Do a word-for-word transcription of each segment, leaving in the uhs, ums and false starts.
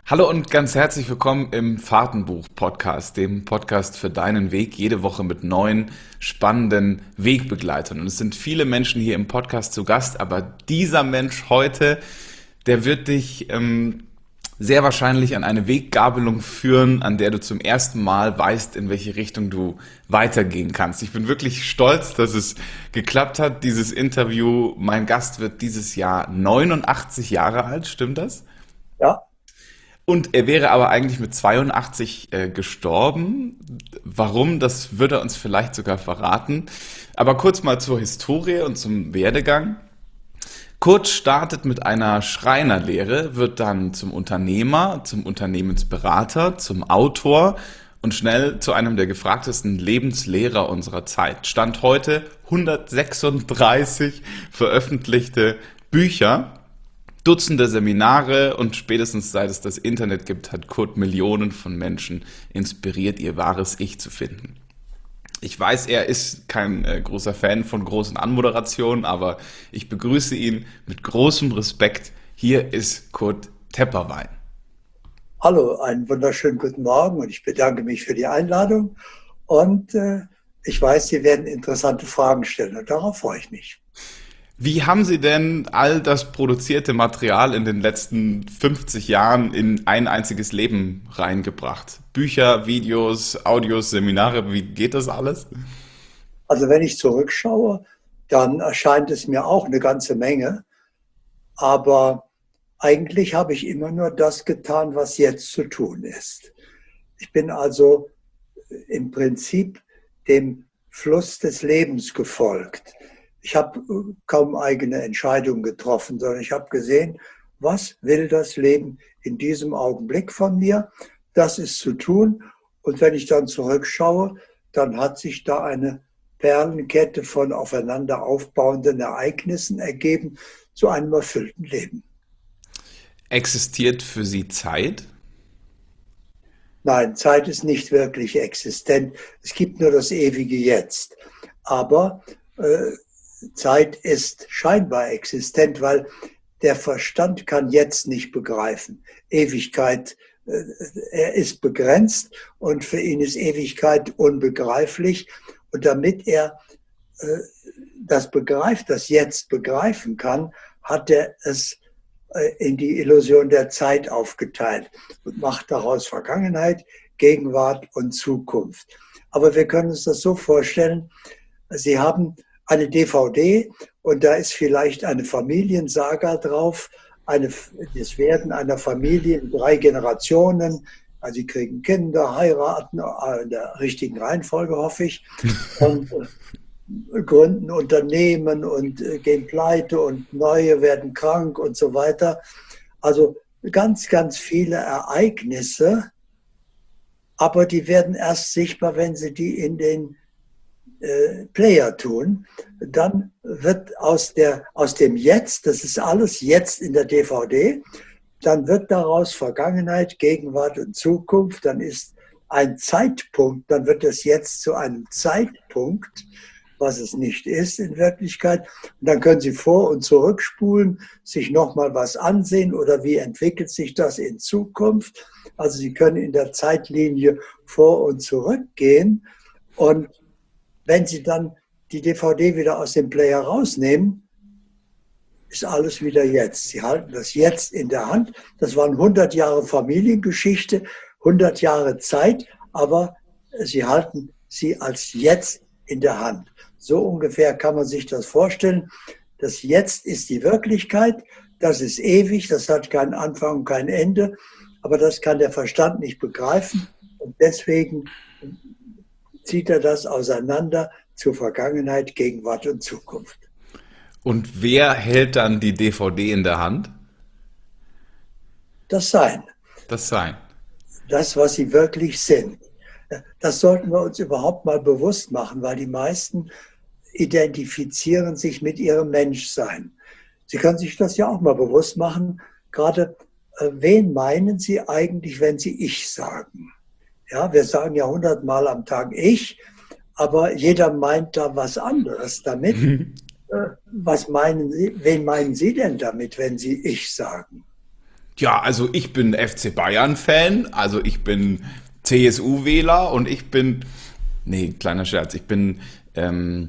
Hallo und ganz herzlich willkommen im Fahrtenbuch-Podcast, dem Podcast für deinen Weg, jede Woche mit neuen, spannenden Wegbegleitern. Und es sind viele Menschen hier im Podcast zu Gast, aber dieser Mensch heute, der wird dich ähm, sehr wahrscheinlich an eine Weggabelung führen, an der du zum ersten Mal weißt, in welche Richtung du weitergehen kannst. Ich bin wirklich stolz, dass es geklappt hat, dieses Interview. Mein Gast wird dieses Jahr neunundachtzig Jahre alt, stimmt das? Ja, Und er wäre aber eigentlich mit zweiundachtzig äh, gestorben. Warum, das wird er uns vielleicht sogar verraten. Aber kurz mal zur Historie und zum Werdegang. Kurt startet mit einer Schreinerlehre, wird dann zum Unternehmer, zum Unternehmensberater, zum Autor und schnell zu einem der gefragtesten Lebenslehrer unserer Zeit. Stand heute hundertsechsunddreißig veröffentlichte Bücher. Dutzende Seminare und spätestens seit es das Internet gibt, hat Kurt Millionen von Menschen inspiriert, ihr wahres Ich zu finden. Ich weiß, er ist kein äh, großer Fan von großen Anmoderationen, aber ich begrüße ihn mit großem Respekt. Hier ist Kurt Tepperwein. hallo, einen wunderschönen guten Morgen und ich bedanke mich für die Einladung. Und äh, ich weiß, Sie werden interessante Fragen stellen und darauf freue ich mich. Wie haben Sie denn all das produzierte Material in den letzten fünfzig Jahren in ein einziges Leben reingebracht? Bücher, Videos, Audios, Seminare, wie geht das alles? Also wenn ich zurückschaue, dann erscheint es mir auch eine ganze Menge. Aber eigentlich habe ich immer nur das getan, was jetzt zu tun ist. Ich bin also im Prinzip dem Fluss des Lebens gefolgt. Ich habe kaum eigene Entscheidungen getroffen, sondern ich habe gesehen, was will das Leben in diesem Augenblick von mir? Das ist zu tun. Und wenn ich dann zurückschaue, dann hat sich da eine Perlenkette von aufeinander aufbauenden Ereignissen ergeben zu einem erfüllten Leben. Existiert für Sie Zeit? Nein, Zeit ist nicht wirklich existent. Es gibt nur das ewige Jetzt. Aber äh, Zeit ist scheinbar existent, weil der Verstand kann jetzt nicht begreifen. Ewigkeit, äh, er ist begrenzt und für ihn ist Ewigkeit unbegreiflich. Und damit er äh, das begreift, das Jetzt begreifen kann, hat er es äh, in die Illusion der Zeit aufgeteilt und macht daraus Vergangenheit, Gegenwart und Zukunft. Aber wir können uns das so vorstellen, Sie haben eine D V D und da ist vielleicht eine Familiensaga drauf, eine, das Werden einer Familie in drei Generationen. Also sie kriegen Kinder, heiraten, in der richtigen Reihenfolge hoffe ich, und äh, gründen Unternehmen und äh, gehen pleite und neue werden krank und so weiter. Also ganz, ganz viele Ereignisse, aber die werden erst sichtbar, wenn Sie die in den äh, Player tun. Dann wird aus, der, aus dem Jetzt, das ist alles jetzt in der D V D, dann wird daraus Vergangenheit, Gegenwart und Zukunft, dann ist ein Zeitpunkt, dann wird das Jetzt zu einem Zeitpunkt, was es nicht ist in Wirklichkeit. Und dann können Sie vor- und zurückspulen, sich nochmal was ansehen oder wie entwickelt sich das in Zukunft. Also Sie können in der Zeitlinie vor- und zurückgehen. Und wenn Sie dann die D V D wieder aus dem Player rausnehmen, ist alles wieder jetzt. Sie halten das jetzt in der Hand. Das waren hundert Jahre Familiengeschichte, hundert Jahre Zeit, aber Sie halten sie als jetzt in der Hand. So ungefähr kann man sich das vorstellen. Das Jetzt ist die Wirklichkeit, das ist ewig, das hat keinen Anfang und kein Ende, aber das kann der Verstand nicht begreifen und deswegen zieht er das auseinander zu Vergangenheit, Gegenwart und Zukunft. Und wer hält dann die D V D in der Hand? Das Sein, Das Sein. das, was sie wirklich sind. Das sollten wir uns überhaupt mal bewusst machen, weil die meisten identifizieren sich mit ihrem Menschsein. Sie können sich das ja auch mal bewusst machen, gerade äh, wen meinen Sie eigentlich, wenn Sie Ich sagen? Ja, wir sagen ja hundertmal am Tag Ich, aber jeder meint da was anderes damit. Äh, was meinen Sie, wen meinen Sie denn damit, wenn Sie Ich sagen? Ja, also ich bin F C Bayern-Fan, also ich bin C S U-Wähler und ich bin, nee, kleiner Scherz, ich bin, ähm,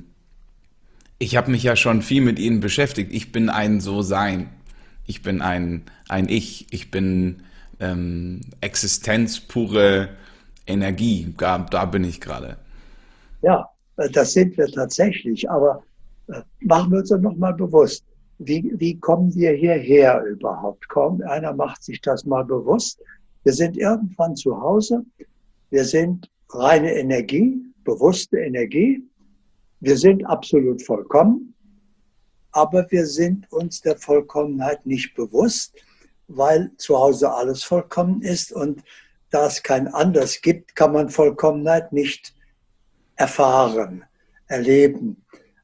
ich habe mich ja schon viel mit ihnen beschäftigt. Ich bin ein So-Sein. Ich bin ein, ein Ich. Ich bin ähm, Existenz, pure Energie. Da, da bin ich gerade. Ja, äh, das sind wir tatsächlich. Aber äh, machen wir uns doch nochmal bewusst, wie, wie kommen wir hierher überhaupt? Kaum einer macht sich das mal bewusst. Wir sind irgendwann zu Hause. Wir sind reine Energie, bewusste Energie. Wir sind absolut vollkommen, aber wir sind uns der Vollkommenheit nicht bewusst, weil zu Hause alles vollkommen ist und da es kein Anders gibt, kann man Vollkommenheit nicht erfahren, erleben.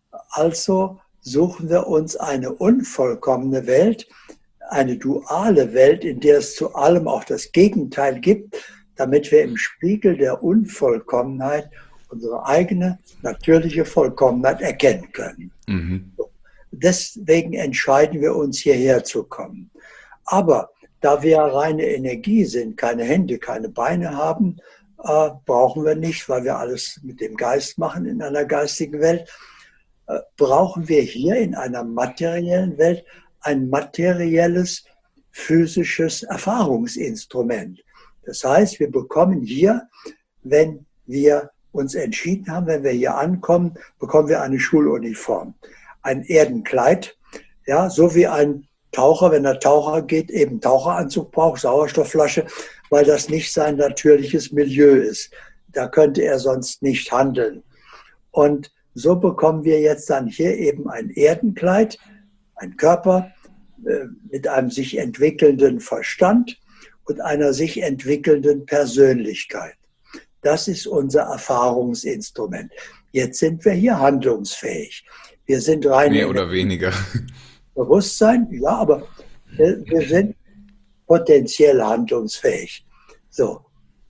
Also suchen wir uns eine unvollkommene Welt, eine duale Welt, in der es zu allem auch das Gegenteil gibt, damit wir im Spiegel der Unvollkommenheit unsere eigene natürliche Vollkommenheit erkennen können. Mhm. Deswegen entscheiden wir uns, hierher zu kommen. Aber da wir reine Energie sind, keine Hände, keine Beine haben, äh, brauchen wir nicht, weil wir alles mit dem Geist machen in einer geistigen Welt, äh, brauchen wir hier in einer materiellen Welt ein materielles, physisches Erfahrungsinstrument. Das heißt, wir bekommen hier, wenn wir uns entschieden haben, wenn wir hier ankommen, bekommen wir eine Schuluniform, ein Erdenkleid, ja, so wie ein Taucher, wenn er Taucher geht, eben Taucheranzug braucht, Sauerstoffflasche, weil das nicht sein natürliches Milieu ist. Da könnte er sonst nicht handeln. Und so bekommen wir jetzt dann hier eben ein Erdenkleid, ein Körper äh, mit einem sich entwickelnden Verstand und einer sich entwickelnden Persönlichkeit. Das ist unser Erfahrungsinstrument. Jetzt sind wir hier handlungsfähig. Wir sind rein Mehr oder weniger. Bewusstsein, ja, aber wir sind potenziell handlungsfähig. So.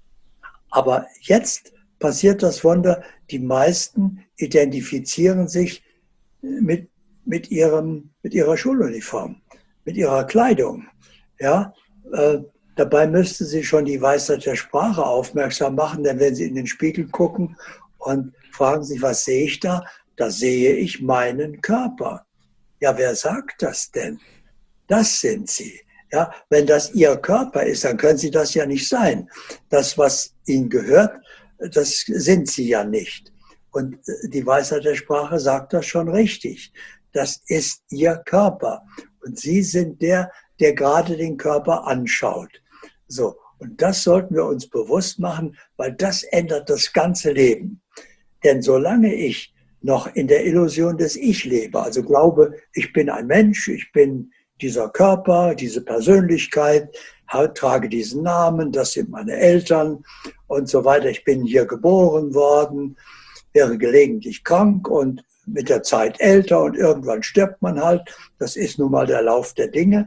Aber jetzt passiert das Wunder, die meisten identifizieren sich mit, mit, ihrem, mit ihrer Schuluniform, mit ihrer Kleidung. Ja, äh, dabei müsste sie schon die Weisheit der Sprache aufmerksam machen, denn wenn sie in den Spiegel gucken und fragen sich, was sehe ich da? Da sehe ich meinen Körper. Ja, wer sagt das denn? Das sind sie. Ja, wenn das ihr Körper ist, dann können sie das ja nicht sein. Das, was ihnen gehört, das sind sie ja nicht. Und die Weisheit der Sprache sagt das schon richtig. Das ist ihr Körper. Und sie sind der, der gerade den Körper anschaut. So. Und das sollten wir uns bewusst machen, weil das ändert das ganze Leben. Denn solange ich noch in der Illusion des Ich lebe, also glaube, ich bin ein Mensch, ich bin dieser Körper, diese Persönlichkeit, trage diesen Namen, das sind meine Eltern und so weiter. Ich bin hier geboren worden, wäre gelegentlich krank und mit der Zeit älter und irgendwann stirbt man halt. Das ist nun mal der Lauf der Dinge.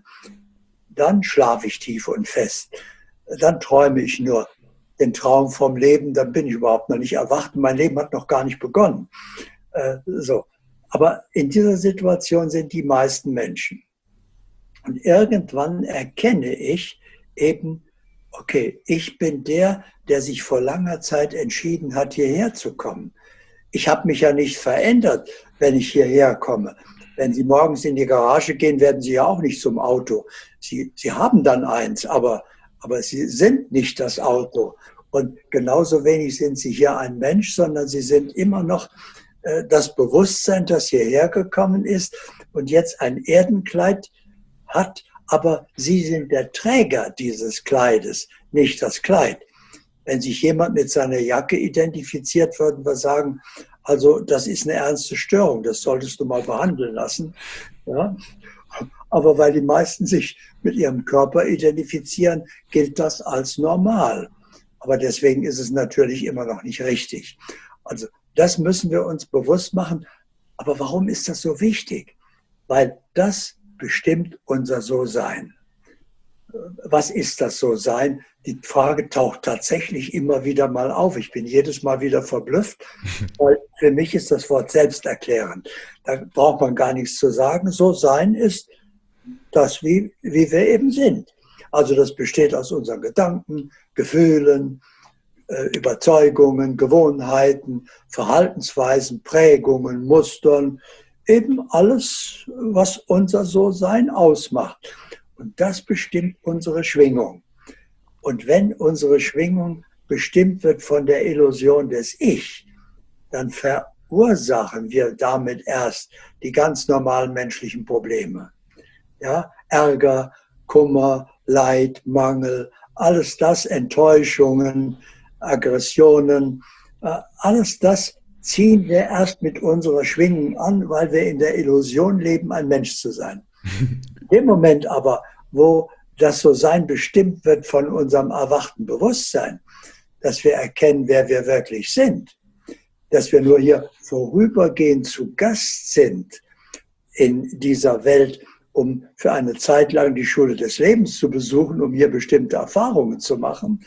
Dann schlafe ich tief und fest. Dann träume ich nur den Traum vom Leben, dann bin ich überhaupt noch nicht erwacht. Mein Leben hat noch gar nicht begonnen. Äh, so. Aber in dieser Situation sind die meisten Menschen. Und irgendwann erkenne ich eben, okay, ich bin der, der sich vor langer Zeit entschieden hat, hierher zu kommen. Ich habe mich ja nicht verändert, wenn ich hierher komme. Wenn Sie morgens in die Garage gehen, werden Sie ja auch nicht zum Auto. Sie, Sie haben dann eins, aber, aber Sie sind nicht das Auto. Und genauso wenig sind Sie hier ein Mensch, sondern Sie sind immer noch äh, das Bewusstsein, das hierher gekommen ist und jetzt ein Erdenkleid hat, aber Sie sind der Träger dieses Kleides, nicht das Kleid. Wenn sich jemand mit seiner Jacke identifiziert, würden wir sagen, also das ist eine ernste Störung, das solltest du mal behandeln lassen. Ja? Aber weil die meisten sich mit ihrem Körper identifizieren, gilt das als normal. Aber deswegen ist es natürlich immer noch nicht richtig. Also das müssen wir uns bewusst machen. Aber warum ist das so wichtig? Weil das bestimmt unser So-Sein. Was ist das So-Sein? Die Frage taucht tatsächlich immer wieder mal auf. Ich bin jedes Mal wieder verblüfft, weil für mich ist das Wort selbsterklärend. Da braucht man gar nichts zu sagen. So-Sein ist das, wie, wie wir eben sind. Also das besteht aus unseren Gedanken, Gefühlen, Überzeugungen, Gewohnheiten, Verhaltensweisen, Prägungen, Mustern, eben alles, was unser So-Sein ausmacht. Und das bestimmt unsere Schwingung. Und wenn unsere Schwingung bestimmt wird von der Illusion des Ich, dann verursachen wir damit erst die ganz normalen menschlichen Probleme. Ja, Ärger, Kummer, Leid, Mangel, alles das, Enttäuschungen, Aggressionen, alles das ziehen wir erst mit unserer Schwingung an, weil wir in der Illusion leben, ein Mensch zu sein. In dem Moment aber, wo das So-Sein bestimmt wird von unserem erwachten Bewusstsein, dass wir erkennen, wer wir wirklich sind, dass wir nur hier vorübergehend zu Gast sind in dieser Welt, um für eine Zeit lang die Schule des Lebens zu besuchen, um hier bestimmte Erfahrungen zu machen,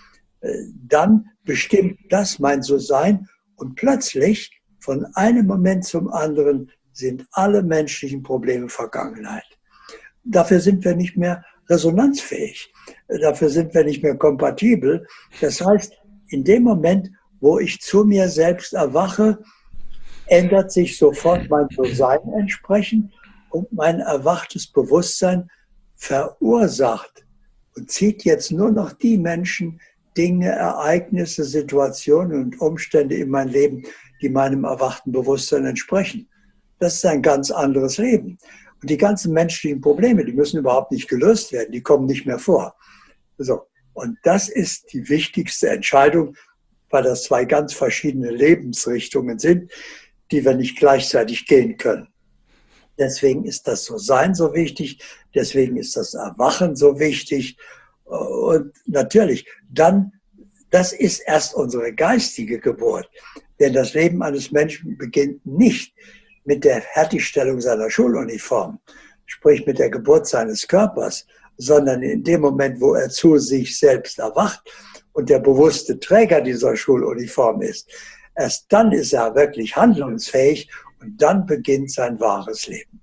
dann bestimmt das mein So-Sein und plötzlich von einem Moment zum anderen sind alle menschlichen Probleme Vergangenheit. Dafür sind wir nicht mehr resonanzfähig, dafür sind wir nicht mehr kompatibel. Das heißt, in dem Moment, wo ich zu mir selbst erwache, ändert sich sofort mein So-Sein entsprechend und mein erwachtes Bewusstsein verursacht und zieht jetzt nur noch die Menschen, Dinge, Ereignisse, Situationen und Umstände in mein Leben, die meinem erwachten Bewusstsein entsprechen. Das ist ein ganz anderes Leben. Und die ganzen menschlichen Probleme, die müssen überhaupt nicht gelöst werden, die kommen nicht mehr vor. So. Und das ist die wichtigste Entscheidung, weil das zwei ganz verschiedene Lebensrichtungen sind, die wir nicht gleichzeitig gehen können. Deswegen ist das So-Sein so wichtig, deswegen ist das Erwachen so wichtig. Und natürlich, dann, das ist erst unsere geistige Geburt. Denn das Leben eines Menschen beginnt nicht mit der Fertigstellung seiner Schuluniform, sprich mit der Geburt seines Körpers, sondern in dem Moment, wo er zu sich selbst erwacht und der bewusste Träger dieser Schuluniform ist. Erst dann ist er wirklich handlungsfähig und dann beginnt sein wahres Leben.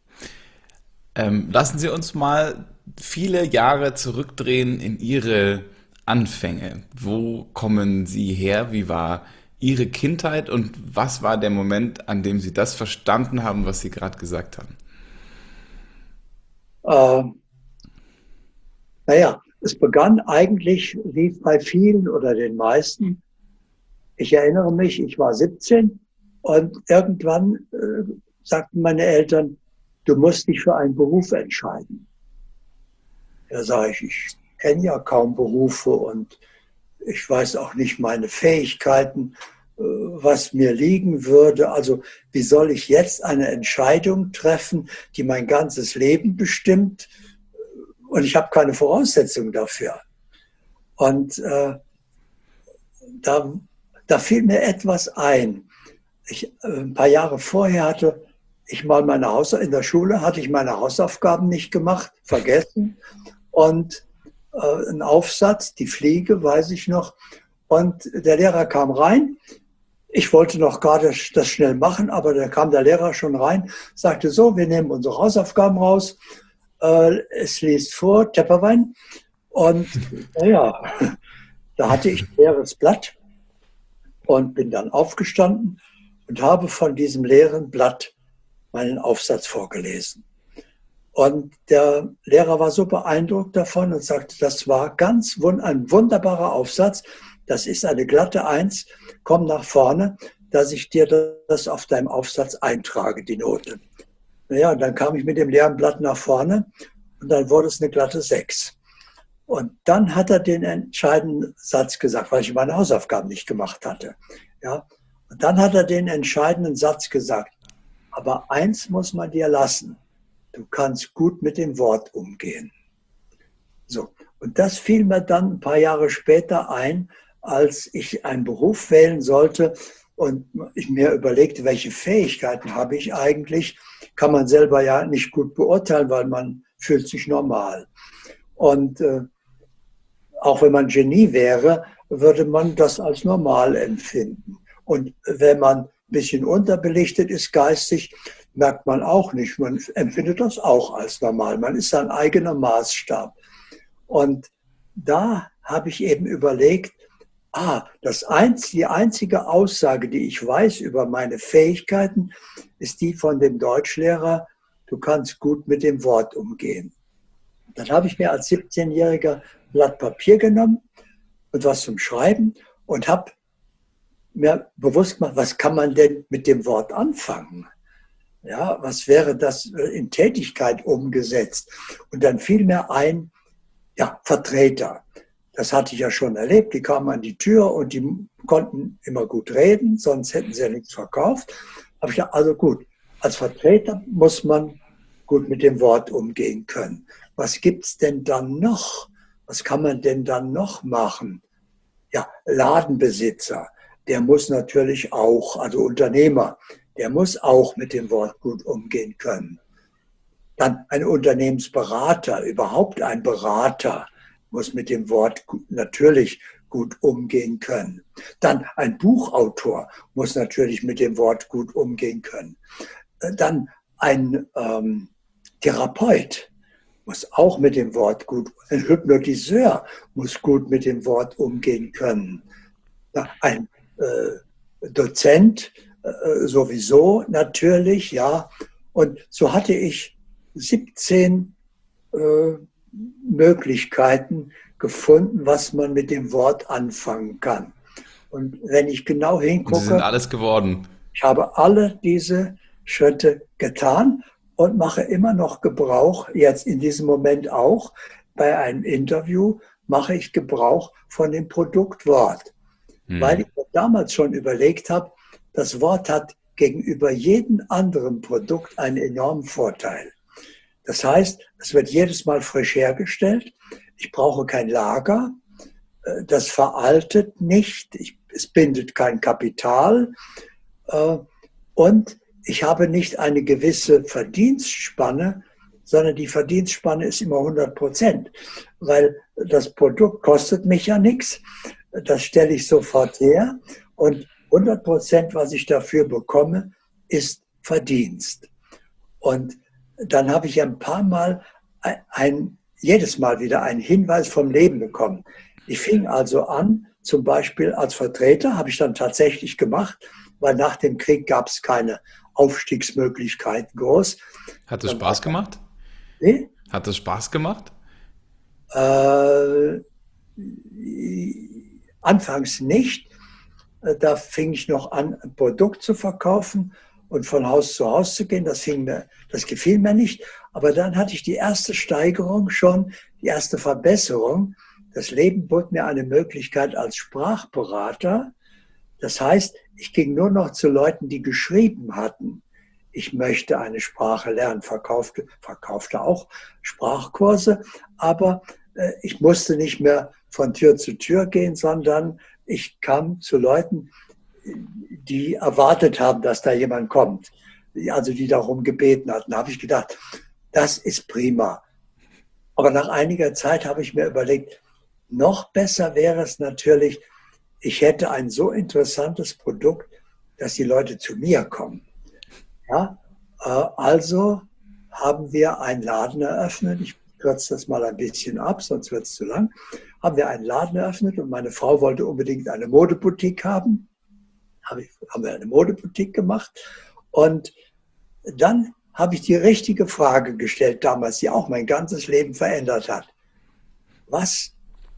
Ähm, lassen Sie uns mal viele Jahre zurückdrehen in Ihre Anfänge. Wo kommen Sie her? Wie war Ihre Kindheit und was war der Moment, an dem Sie das verstanden haben, was Sie gerade gesagt haben? Ähm, naja, es begann eigentlich wie bei vielen oder den meisten. Ich erinnere mich, ich war siebzehn und irgendwann äh, sagten meine Eltern, du musst dich für einen Beruf entscheiden. Da sage ich, ich kenne ja kaum Berufe und ich weiß auch nicht meine Fähigkeiten, was mir liegen würde. Also wie soll ich jetzt eine Entscheidung treffen, die mein ganzes Leben bestimmt? Und ich habe keine Voraussetzungen dafür. Und äh, da, da fiel mir etwas ein. Ich, ein paar Jahre vorher hatte ich mal meine Haus in der Schule hatte ich meine Hausaufgaben nicht gemacht, vergessen. Und äh, ein Aufsatz, die Fliege, weiß ich noch. Und der Lehrer kam rein. Ich wollte noch gerade das schnell machen, aber da kam der Lehrer schon rein, sagte so, wir nehmen unsere Hausaufgaben raus. Äh, es liest vor, Tepperwein. Und naja, da hatte ich ein leeres Blatt und bin dann aufgestanden und habe von diesem leeren Blatt meinen Aufsatz vorgelesen. Und der Lehrer war so beeindruckt davon und sagte, das war ganz ein wunderbarer Aufsatz, das ist eine glatte Eins, komm nach vorne, dass ich dir das auf deinem Aufsatz eintrage, die Note. Naja, und dann kam ich mit dem leeren Blatt nach vorne und dann wurde es eine glatte Sechs. Und dann hat er den entscheidenden Satz gesagt, weil ich meine Hausaufgaben nicht gemacht hatte. Ja, und dann hat er den entscheidenden Satz gesagt, aber eins muss man dir lassen, du kannst gut mit dem Wort umgehen. So, und das fiel mir dann ein paar Jahre später ein, als ich einen Beruf wählen sollte und ich mir überlegte, welche Fähigkeiten habe ich eigentlich, kann man selber ja nicht gut beurteilen, weil man fühlt sich normal. Und äh, auch wenn man Genie wäre, würde man das als normal empfinden. Und wenn man ein bisschen unterbelichtet ist geistig, merkt man auch nicht. Man empfindet das auch als normal. Man ist sein eigener Maßstab. Und da habe ich eben überlegt, ah, das einz, die einzige Aussage, die ich weiß über meine Fähigkeiten, ist die von dem Deutschlehrer, du kannst gut mit dem Wort umgehen. Dann habe ich mir als siebzehnjähriger ein Blatt Papier genommen und was zum Schreiben und habe mir bewusst gemacht, was kann man denn mit dem Wort anfangen? Ja, was wäre das in Tätigkeit umgesetzt? Und dann fiel mir ein, ja, Vertreter. Das hatte ich ja schon erlebt. Die kamen an die Tür und die konnten immer gut reden, sonst hätten sie ja nichts verkauft. Habe ich gedacht, also gut, als Vertreter muss man gut mit dem Wort umgehen können. Was gibt es denn dann noch? Was kann man denn dann noch machen? Ja, Ladenbesitzer, der muss natürlich auch, also Unternehmer, der muss auch mit dem Wort gut umgehen können. Dann ein Unternehmensberater, überhaupt ein Berater, muss mit dem Wort natürlich gut umgehen können. Dann ein Buchautor muss natürlich mit dem Wort gut umgehen können. Dann ein ähm, Therapeut muss auch mit dem Wort gut, ein Hypnotiseur muss gut mit dem Wort umgehen können. Ein äh, Dozent äh, sowieso natürlich, ja. Und so hatte ich siebzehn äh, Möglichkeiten gefunden, was man mit dem Wort anfangen kann. Und wenn ich genau hingucke, und sie sind alles geworden. Ich habe alle diese Schritte getan und mache immer noch Gebrauch, jetzt in diesem Moment auch, bei einem Interview mache ich Gebrauch von dem Produktwort. Hm. Weil ich damals schon überlegt habe, das Wort hat gegenüber jedem anderen Produkt einen enormen Vorteil. Das heißt, es wird jedes Mal frisch hergestellt. Ich brauche kein Lager. Das veraltet nicht. Ich, es bindet kein Kapital. Und ich habe nicht eine gewisse Verdienstspanne, sondern die Verdienstspanne ist immer hundert Prozent. Weil das Produkt kostet mich ja nichts. Das stelle ich sofort her. Und hundert Prozent, was ich dafür bekomme, ist Verdienst. Und dann habe ich ein paar Mal, ein, ein, jedes Mal wieder einen Hinweis vom Leben bekommen. Ich fing also an, zum Beispiel als Vertreter, habe ich dann tatsächlich gemacht, weil nach dem Krieg gab es keine Aufstiegsmöglichkeiten groß. Hat es Spaß gemacht? Nee? Hat es Spaß gemacht? Äh, anfangs nicht. Da fing ich noch an, ein Produkt zu verkaufen und von Haus zu Haus zu gehen. Das, fing mir, das gefiel mir nicht. Aber dann hatte ich die erste Steigerung schon, die erste Verbesserung. Das Leben bot mir eine Möglichkeit als Sprachberater. Das heißt, ich ging nur noch zu Leuten, die geschrieben hatten, ich möchte eine Sprache lernen, verkaufte, verkaufte auch Sprachkurse, aber äh, ich musste nicht mehr von Tür zu Tür gehen, sondern ich kam zu Leuten, die erwartet haben, dass da jemand kommt, also die darum gebeten hatten. Da habe ich gedacht, das ist prima. Aber nach einiger Zeit habe ich mir überlegt, noch besser wäre es natürlich, ich hätte ein so interessantes Produkt, dass die Leute zu mir kommen. Ja, äh, also haben wir einen Laden eröffnet. Ich kürze das mal ein bisschen ab, sonst wird es zu lang. Haben wir einen Laden eröffnet und meine Frau wollte unbedingt eine Modeboutique haben. Hab ich, haben wir eine Modeboutique gemacht. Und dann habe ich die richtige Frage gestellt damals, die auch mein ganzes Leben verändert hat. Was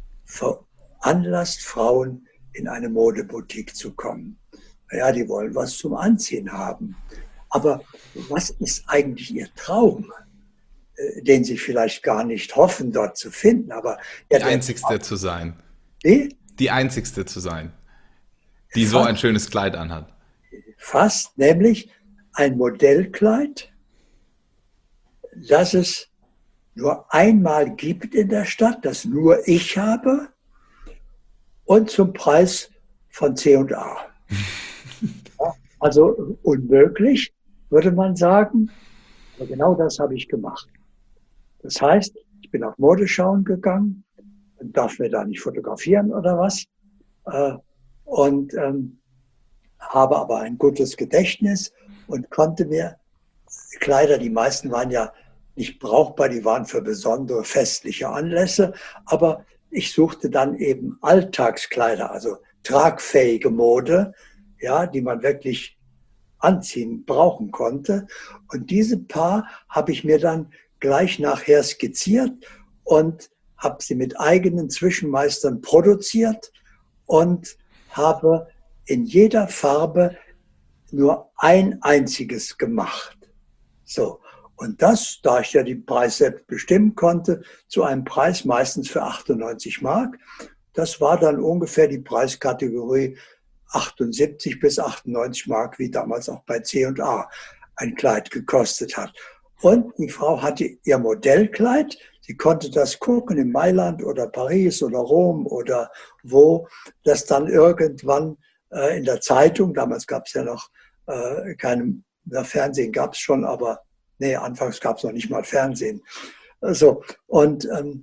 veranlasst Frauen, in eine Modeboutique zu kommen? Naja, die wollen was zum Anziehen haben. Aber was ist eigentlich ihr Traum, den sie vielleicht gar nicht hoffen, dort zu finden? Aber ja, die Einzigste Traum, zu sein. Wie? Die Einzigste zu sein, die fast, so ein schönes Kleid anhat. Fast, nämlich ein Modellkleid, das es nur einmal gibt in der Stadt, das nur ich habe und zum Preis von C und A. Ja, also unmöglich, würde man sagen. Aber genau das habe ich gemacht. Das heißt, ich bin auf Modeschauen gegangen und darf mir da nicht fotografieren oder was. Und ähm, habe aber ein gutes Gedächtnis und konnte mir Kleider, die meisten waren ja nicht brauchbar, die waren für besondere festliche Anlässe, aber ich suchte dann eben Alltagskleider, also tragfähige Mode, ja, die man wirklich anziehen, brauchen konnte. Und diese Paar habe ich mir dann gleich nachher skizziert und habe sie mit eigenen Zwischenmeistern produziert und habe in jeder Farbe nur ein einziges gemacht. So. Und das, da ich ja den Preis selbst bestimmen konnte, zu einem Preis meistens für achtundneunzig Mark. Das war dann ungefähr die Preiskategorie achtundsiebzig bis achtundneunzig Mark, wie damals auch bei C und A ein Kleid gekostet hat. Und die Frau hatte ihr Modellkleid. Sie konnte das gucken in Mailand oder Paris oder Rom oder wo, das dann irgendwann äh, in der Zeitung, damals gab es ja noch äh, kein, na, Fernsehen gab es schon, aber nee, anfangs gab es noch nicht mal Fernsehen. So, und ähm,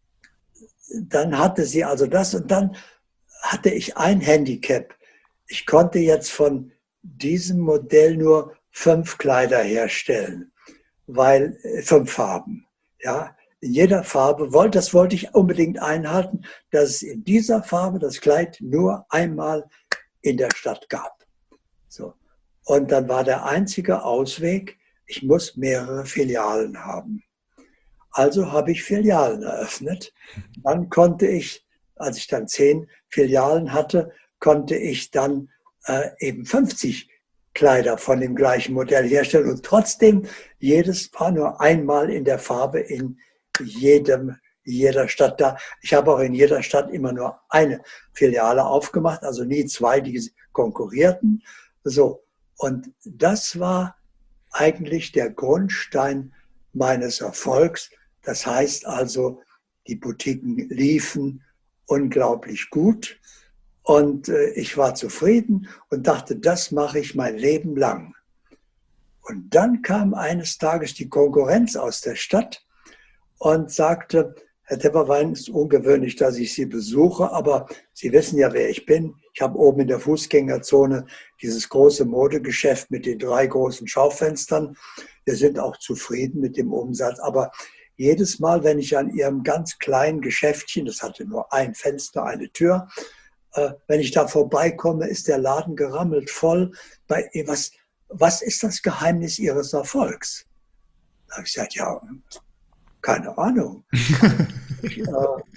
dann hatte sie also das und dann hatte ich ein Handicap. Ich konnte jetzt von diesem Modell nur fünf Kleider herstellen, weil äh, fünf Farben, ja. In jeder Farbe, wollte, das wollte ich unbedingt einhalten, dass es in dieser Farbe das Kleid nur einmal in der Stadt gab. So. Und dann war der einzige Ausweg, ich muss mehrere Filialen haben. Also habe ich Filialen eröffnet. Dann konnte ich, als ich dann zehn Filialen hatte, konnte ich dann äh, eben fünfzig Kleider von dem gleichen Modell herstellen und trotzdem jedes Paar nur einmal in der Farbe in jedem, jeder Stadt da. Ich habe auch in jeder Stadt immer nur eine Filiale aufgemacht, also nie zwei, die konkurrierten. So. Und das war eigentlich der Grundstein meines Erfolgs. Das heißt also, die Boutiquen liefen unglaublich gut und äh, ich war zufrieden und dachte, das mache ich mein Leben lang. Und dann kam eines Tages die Konkurrenz aus der Stadt und sagte, Herr Tepperwein, es ist ungewöhnlich, dass ich Sie besuche, aber Sie wissen ja, wer ich bin. Ich habe oben in der Fußgängerzone dieses große Modegeschäft mit den drei großen Schaufenstern. Wir sind auch zufrieden mit dem Umsatz, aber jedes Mal, wenn ich an Ihrem ganz kleinen Geschäftchen, das hatte nur ein Fenster, eine Tür, äh, wenn ich da vorbeikomme, ist der Laden gerammelt voll. Bei, was, was ist das Geheimnis Ihres Erfolgs? Da habe ich gesagt, ja, keine Ahnung. ich, äh,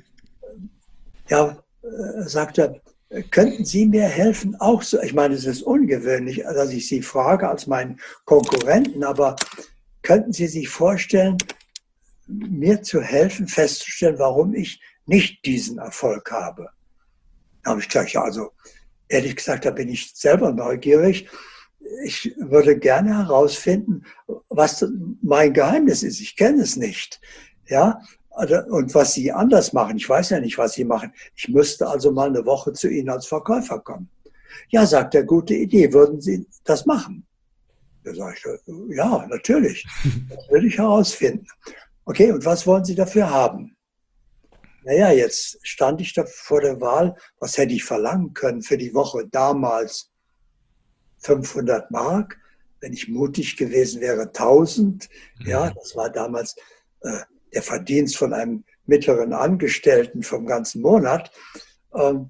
ja, äh, sagte, könnten Sie mir helfen? Auch so, ich meine, es ist ungewöhnlich, dass ich Sie frage als meinen Konkurrenten, aber könnten Sie sich vorstellen, mir zu helfen, festzustellen, warum ich nicht diesen Erfolg habe? Da habe ich gesagt, ja, also ehrlich gesagt, da bin ich selber neugierig. Ich würde gerne herausfinden, was mein Geheimnis ist. Ich kenne es nicht. Ja, und was Sie anders machen. Ich weiß ja nicht, was Sie machen. Ich müsste also mal eine Woche zu Ihnen als Verkäufer kommen. Ja, sagt er, gute Idee. Würden Sie das machen? Da sage ich, ja, natürlich. Das würde ich herausfinden. Okay, und was wollen Sie dafür haben? Naja, jetzt stand ich da vor der Wahl. Was hätte ich verlangen können für die Woche damals? fünfhundert Mark, wenn ich mutig gewesen wäre, tausend. Ja, das war damals äh, der Verdienst von einem mittleren Angestellten vom ganzen Monat. Ähm,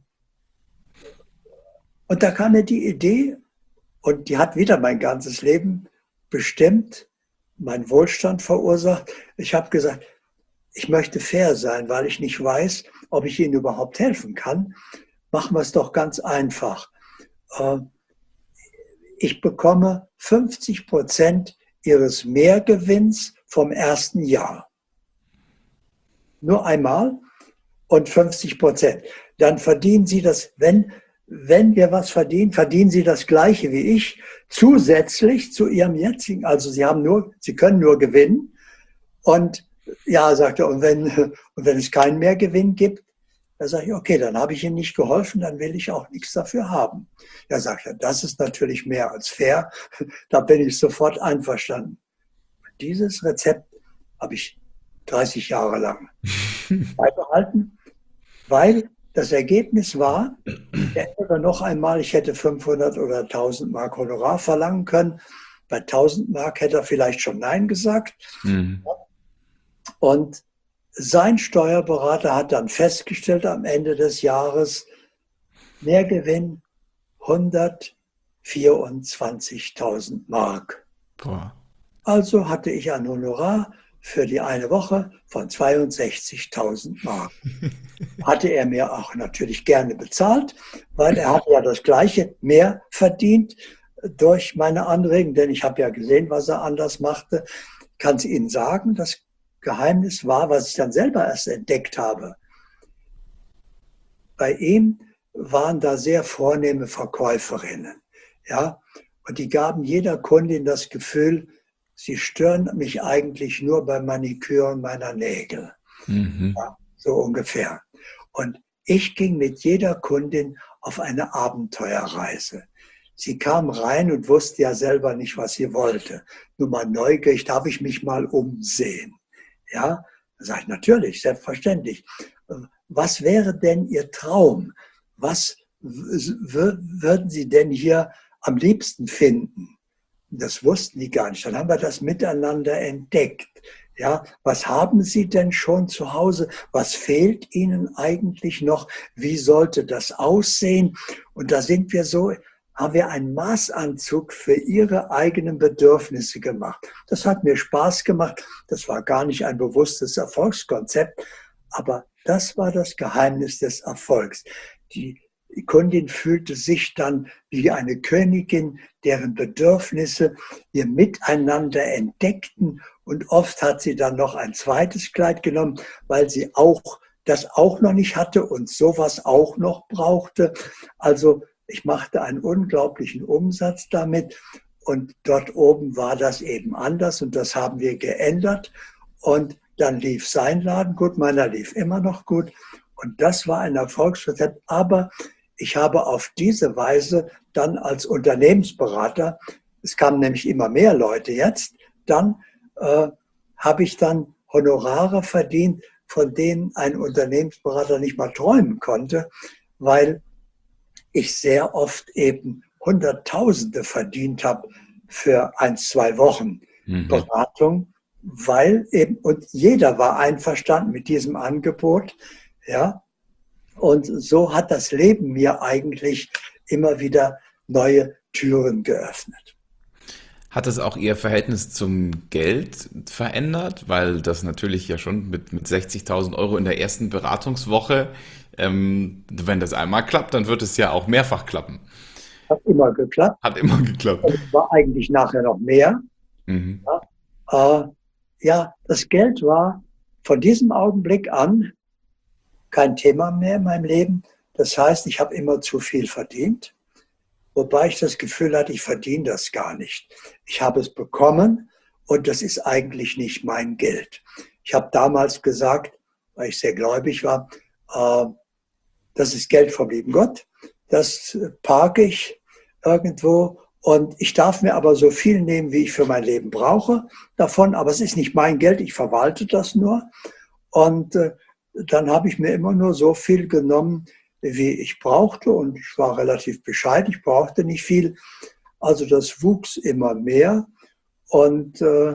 und da kam mir die Idee, und die hat wieder mein ganzes Leben bestimmt, meinen Wohlstand verursacht. Ich habe gesagt, ich möchte fair sein, weil ich nicht weiß, ob ich Ihnen überhaupt helfen kann. Machen wir es doch ganz einfach. Äh, Ich bekomme fünfzig Prozent Ihres Mehrgewinns vom ersten Jahr. Nur einmal und fünfzig Prozent. Dann verdienen Sie das, wenn, wenn wir was verdienen, verdienen Sie das Gleiche wie ich, zusätzlich zu Ihrem jetzigen. Also Sie haben nur, Sie können nur gewinnen. Und ja, sagt er, und wenn, und wenn es keinen Mehrgewinn gibt, da sage ich, okay, dann habe ich Ihnen nicht geholfen, dann will ich auch nichts dafür haben. Ja, sagt er, das ist natürlich mehr als fair. Da bin ich sofort einverstanden. Dieses Rezept habe ich dreißig Jahre lang beibehalten, weil das Ergebnis war, er noch einmal, ich hätte fünfhundert oder tausend Mark Honorar verlangen können. Bei tausend Mark hätte er vielleicht schon Nein gesagt. Mhm. Und sein Steuerberater hat dann festgestellt am Ende des Jahres, Mehrgewinn hundertvierundzwanzigtausend Mark. Boah. Also hatte ich ein Honorar für die eine Woche von zweiundsechzigtausend Mark. Hatte er mir auch natürlich gerne bezahlt, weil er hat ja das Gleiche mehr verdient durch meine Anregung, denn ich habe ja gesehen, was er anders machte. Ich kann es Ihnen sagen, das Geheimnis war, was ich dann selber erst entdeckt habe. Bei ihm waren da sehr vornehme Verkäuferinnen, ja, und die gaben jeder Kundin das Gefühl, sie stören mich eigentlich nur beim Maniküren meiner Nägel, Mhm. ja, so ungefähr. Und ich ging mit jeder Kundin auf eine Abenteuerreise. Sie kam rein und wusste ja selber nicht, was sie wollte. Nur mal neugierig, darf ich mich mal umsehen? Ja, da sage ich, natürlich, selbstverständlich. Was wäre denn Ihr Traum? Was würden Sie denn hier am liebsten finden? Das wussten die gar nicht. Dann haben wir das miteinander entdeckt. Ja, was haben Sie denn schon zu Hause? Was fehlt Ihnen eigentlich noch? Wie sollte das aussehen? Und da sind wir so, haben wir einen Maßanzug für Ihre eigenen Bedürfnisse gemacht. Das hat mir Spaß gemacht. Das war gar nicht ein bewusstes Erfolgskonzept, aber das war das Geheimnis des Erfolgs. Die Kundin fühlte sich dann wie eine Königin, deren Bedürfnisse wir miteinander entdeckten. Und oft hat sie dann noch ein zweites Kleid genommen, weil sie auch das auch noch nicht hatte und sowas auch noch brauchte. Also ich machte einen unglaublichen Umsatz damit. Und dort oben war das eben anders und das haben wir geändert. Und dann lief sein Laden gut, meiner lief immer noch gut. Und das war ein Erfolgsrezept. Aber ich habe auf diese Weise dann als Unternehmensberater, es kamen nämlich immer mehr Leute jetzt, dann äh, habe ich dann Honorare verdient, von denen ein Unternehmensberater nicht mal träumen konnte, weil ich sehr oft eben Hunderttausende verdient habe für ein, zwei Wochen Mhm. Beratung, weil eben, und jeder war einverstanden mit diesem Angebot, ja. Und so hat das Leben mir eigentlich immer wieder neue Türen geöffnet. Hat es auch Ihr Verhältnis zum Geld verändert? Weil das natürlich ja schon mit, mit sechzigtausend Euro in der ersten Beratungswoche, ähm, wenn das einmal klappt, dann wird es ja auch mehrfach klappen. Hat immer geklappt. Hat immer geklappt. Und es war eigentlich nachher noch mehr. Mhm. Ja, äh, ja, das Geld war von diesem Augenblick an kein Thema mehr in meinem Leben. Das heißt, ich habe immer zu viel verdient, wobei ich das Gefühl hatte, ich verdiene das gar nicht. Ich habe es bekommen und das ist eigentlich nicht mein Geld. Ich habe damals gesagt, weil ich sehr gläubig war, äh, das ist Geld vom lieben Gott, das parke ich irgendwo und ich darf mir aber so viel nehmen, wie ich für mein Leben brauche davon, aber es ist nicht mein Geld, ich verwalte das nur. Und äh, dann habe ich mir immer nur so viel genommen, wie ich brauchte und ich war relativ bescheiden, ich brauchte nicht viel. Also das wuchs immer mehr und äh,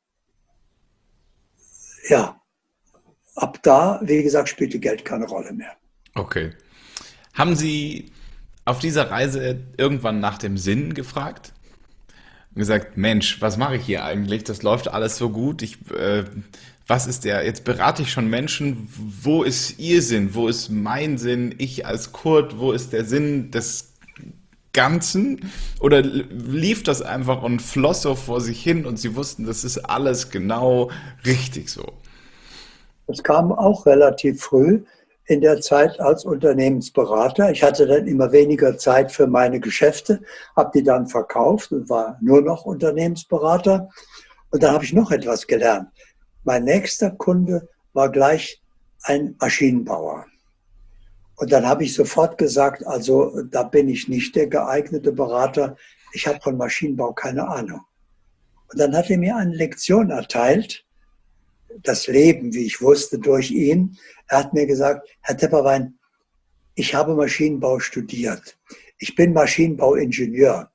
ja, ab da, wie gesagt, spielte Geld keine Rolle mehr. Okay. Haben Sie auf dieser Reise irgendwann nach dem Sinn gefragt? Und gesagt, Mensch, was mache ich hier eigentlich? Das läuft alles so gut. Ich, äh, was ist der? Jetzt berate ich schon Menschen. Wo ist Ihr Sinn? Wo ist mein Sinn? Ich als Kurt, wo ist der Sinn des Ganzen? Oder lief das einfach und floss so vor sich hin und Sie wussten, das ist alles genau richtig so? Das kam auch relativ früh in der Zeit als Unternehmensberater. Ich hatte dann immer weniger Zeit für meine Geschäfte, habe die dann verkauft und war nur noch Unternehmensberater. Und dann habe ich noch etwas gelernt. Mein nächster Kunde war gleich ein Maschinenbauer. Und dann habe ich sofort gesagt, also da bin ich nicht der geeignete Berater. Ich habe von Maschinenbau keine Ahnung. Und dann hat er mir eine Lektion erteilt, das Leben, wie ich wusste, durch ihn. Er hat mir gesagt, Herr Tepperwein, ich habe Maschinenbau studiert. Ich bin Maschinenbauingenieur.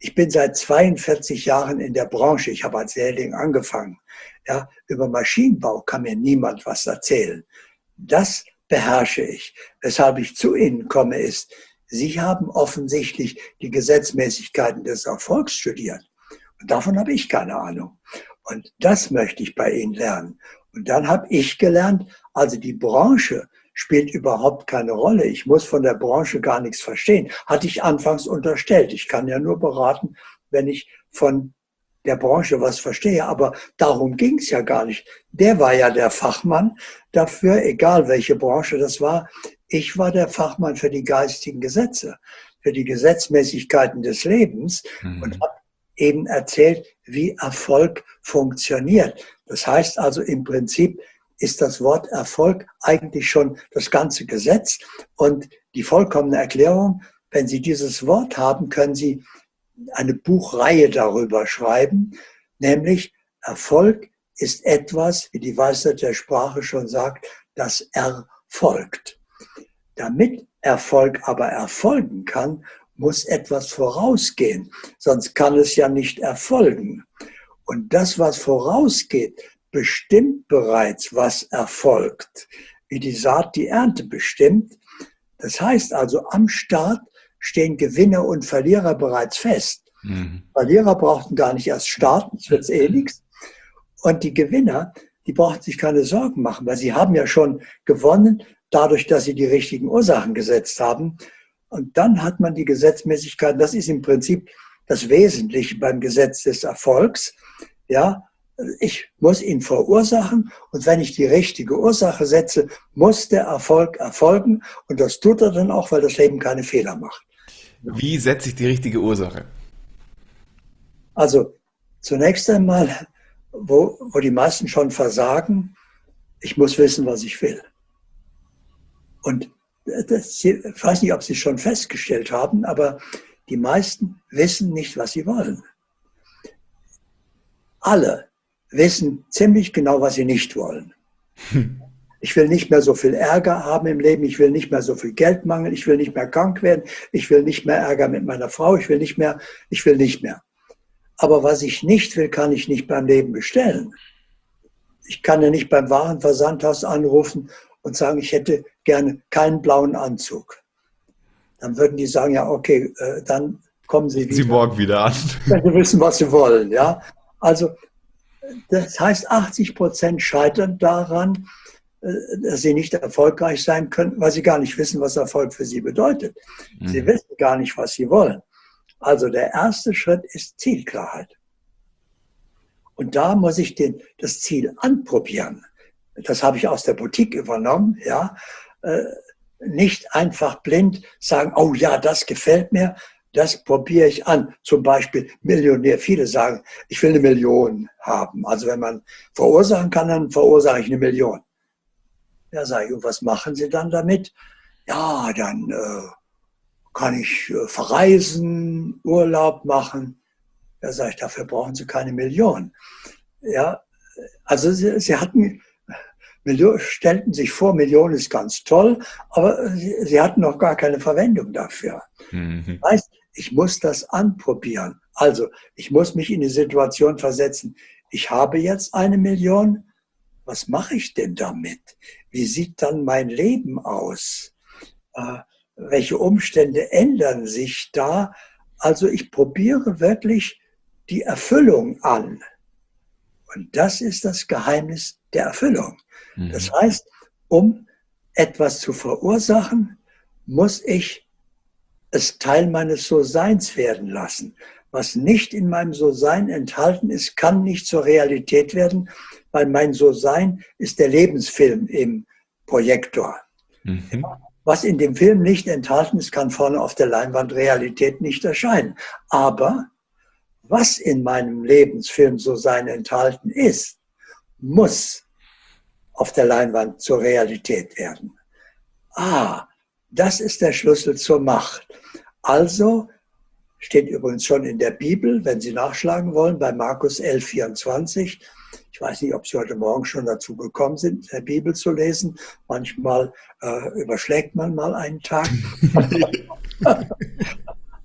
Ich bin seit zweiundvierzig Jahren in der Branche. Ich habe als Lehrling angefangen. Ja, über Maschinenbau kann mir niemand was erzählen. Das beherrsche ich. Weshalb ich zu Ihnen komme, ist, Sie haben offensichtlich die Gesetzmäßigkeiten des Erfolgs studiert. Und davon habe ich keine Ahnung. Und das möchte ich bei Ihnen lernen. Und dann habe ich gelernt, also die Branche spielt überhaupt keine Rolle. Ich muss von der Branche gar nichts verstehen. Hatte ich anfangs unterstellt. Ich kann ja nur beraten, wenn ich von der Branche was verstehe. Aber darum ging es ja gar nicht. Der war ja der Fachmann dafür, egal welche Branche das war. Ich war der Fachmann für die geistigen Gesetze, für die Gesetzmäßigkeiten des Lebens mhm. und habe eben erzählt, wie Erfolg funktioniert. Das heißt also im Prinzip ist das Wort Erfolg eigentlich schon das ganze Gesetz und die vollkommene Erklärung. Wenn Sie dieses Wort haben, können Sie eine Buchreihe darüber schreiben, nämlich Erfolg ist etwas, wie die Weisheit der Sprache schon sagt, das erfolgt. Damit Erfolg aber erfolgen kann, muss etwas vorausgehen, sonst kann es ja nicht erfolgen. Und das, was vorausgeht, bestimmt bereits, was erfolgt, wie die Saat die Ernte bestimmt. Das heißt also, am Start stehen Gewinner und Verlierer bereits fest. Mhm. Verlierer brauchten gar nicht erst starten, es wird eh nichts. Und die Gewinner, die brauchten sich keine Sorgen machen, weil sie haben ja schon gewonnen, dadurch, dass sie die richtigen Ursachen gesetzt haben. Und dann hat man die Gesetzmäßigkeit, das ist im Prinzip das Wesentliche beim Gesetz des Erfolgs. Ja, ich muss ihn verursachen und wenn ich die richtige Ursache setze, muss der Erfolg erfolgen und das tut er dann auch, weil das Leben keine Fehler macht. Wie setze ich die richtige Ursache? Also zunächst einmal, wo, wo die meisten schon versagen, ich muss wissen, was ich will. Und das, ich weiß nicht, ob Sie es schon festgestellt haben, aber die meisten wissen nicht, was sie wollen. Alle wissen ziemlich genau, was sie nicht wollen. Hm. Ich will nicht mehr so viel Ärger haben im Leben, ich will nicht mehr so viel Geld mangeln, ich will nicht mehr krank werden, ich will nicht mehr Ärger mit meiner Frau, ich will nicht mehr, ich will nicht mehr. Aber was ich nicht will, kann ich nicht beim Leben bestellen. Ich kann ja nicht beim Warenversandhaus anrufen und sagen, ich hätte gerne keinen blauen Anzug. Dann würden die sagen, ja, okay, äh, dann kommen Sie wieder. Sie morgen wieder an. Wenn Sie wissen, was Sie wollen, ja. Also, das heißt, achtzig Prozent scheitern daran, äh, dass sie nicht erfolgreich sein können, weil sie gar nicht wissen, was Erfolg für sie bedeutet. Mhm. Sie wissen gar nicht, was sie wollen. Also, der erste Schritt ist Zielklarheit. Und da muss ich den, das Ziel anprobieren. Das habe ich aus der Boutique übernommen, ja. Äh, nicht einfach blind sagen, oh ja, das gefällt mir, das probiere ich an. Zum Beispiel Millionär. Viele sagen, ich will eine Million haben. Also wenn man verursachen kann, dann verursache ich eine Million. Ja, sage ich, und was machen Sie dann damit? Ja, dann äh, kann ich äh, verreisen, Urlaub machen. Ja, sage ich, dafür brauchen Sie keine Million. Ja, also Sie, Sie hatten... Millionen, stellten sich vor, Millionen ist ganz toll, aber sie, sie hatten noch gar keine Verwendung dafür. Mhm. Das heißt, ich muss das anprobieren. Also, ich muss mich in die Situation versetzen, ich habe jetzt eine Million, was mache ich denn damit? Wie sieht dann mein Leben aus? Äh, welche Umstände ändern sich da? Also, ich probiere wirklich die Erfüllung an. Und das ist das Geheimnis der Erfüllung. Das heißt, um etwas zu verursachen, muss ich es Teil meines So-Seins werden lassen. Was nicht in meinem So-Sein enthalten ist, kann nicht zur Realität werden, weil mein So-Sein ist der Lebensfilm im Projektor. Mhm. Was in dem Film nicht enthalten ist, kann vorne auf der Leinwand Realität nicht erscheinen. Aber was in meinem Lebensfilm So-Sein enthalten ist, muss auf der Leinwand zur Realität werden. Ah, das ist der Schlüssel zur Macht. Also steht übrigens schon in der Bibel, wenn Sie nachschlagen wollen, bei Markus elf vierundzwanzig. Ich weiß nicht, ob Sie heute Morgen schon dazu gekommen sind, die Bibel zu lesen. Manchmal äh, überschlägt man mal einen Tag.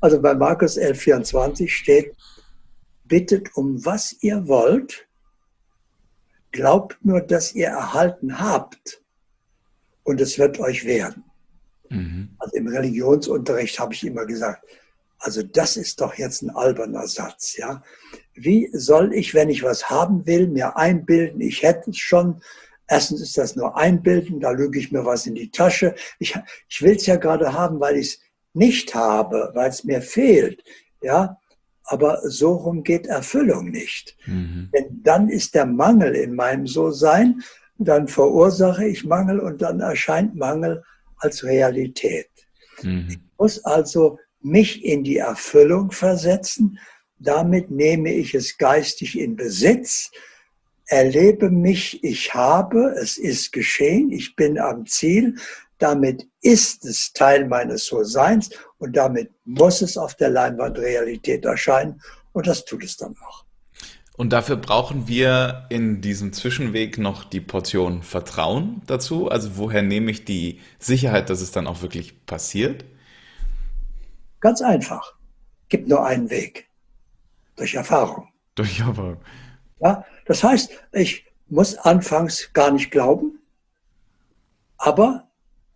Also bei Markus elf vierundzwanzig steht, bittet um was ihr wollt, glaubt nur, dass ihr erhalten habt und es wird euch werden. Mhm. Also im Religionsunterricht habe ich immer gesagt, also das ist doch jetzt ein alberner Satz, ja. Wie soll ich, wenn ich was haben will, mir einbilden, ich hätte es schon? Erstens ist das nur Einbilden, da lüge ich mir was in die Tasche. Ich, ich will es ja gerade haben, weil ich es nicht habe, weil es mir fehlt, ja. Aber so rum geht Erfüllung nicht. Mhm. Denn dann ist der Mangel in meinem So-Sein, dann verursache ich Mangel und dann erscheint Mangel als Realität. Mhm. Ich muss also mich in die Erfüllung versetzen. Damit nehme ich es geistig in Besitz, erlebe mich, ich habe, es ist geschehen, ich bin am Ziel. Damit ist es Teil meines So-Seins und damit muss es auf der Leinwand Realität erscheinen und das tut es dann auch. Und dafür brauchen wir in diesem Zwischenweg noch die Portion Vertrauen dazu. Also woher nehme ich die Sicherheit, dass es dann auch wirklich passiert? Ganz einfach. Gibt nur einen Weg. Durch Erfahrung. Durch aber. Ja? Das heißt, ich muss anfangs gar nicht glauben, aber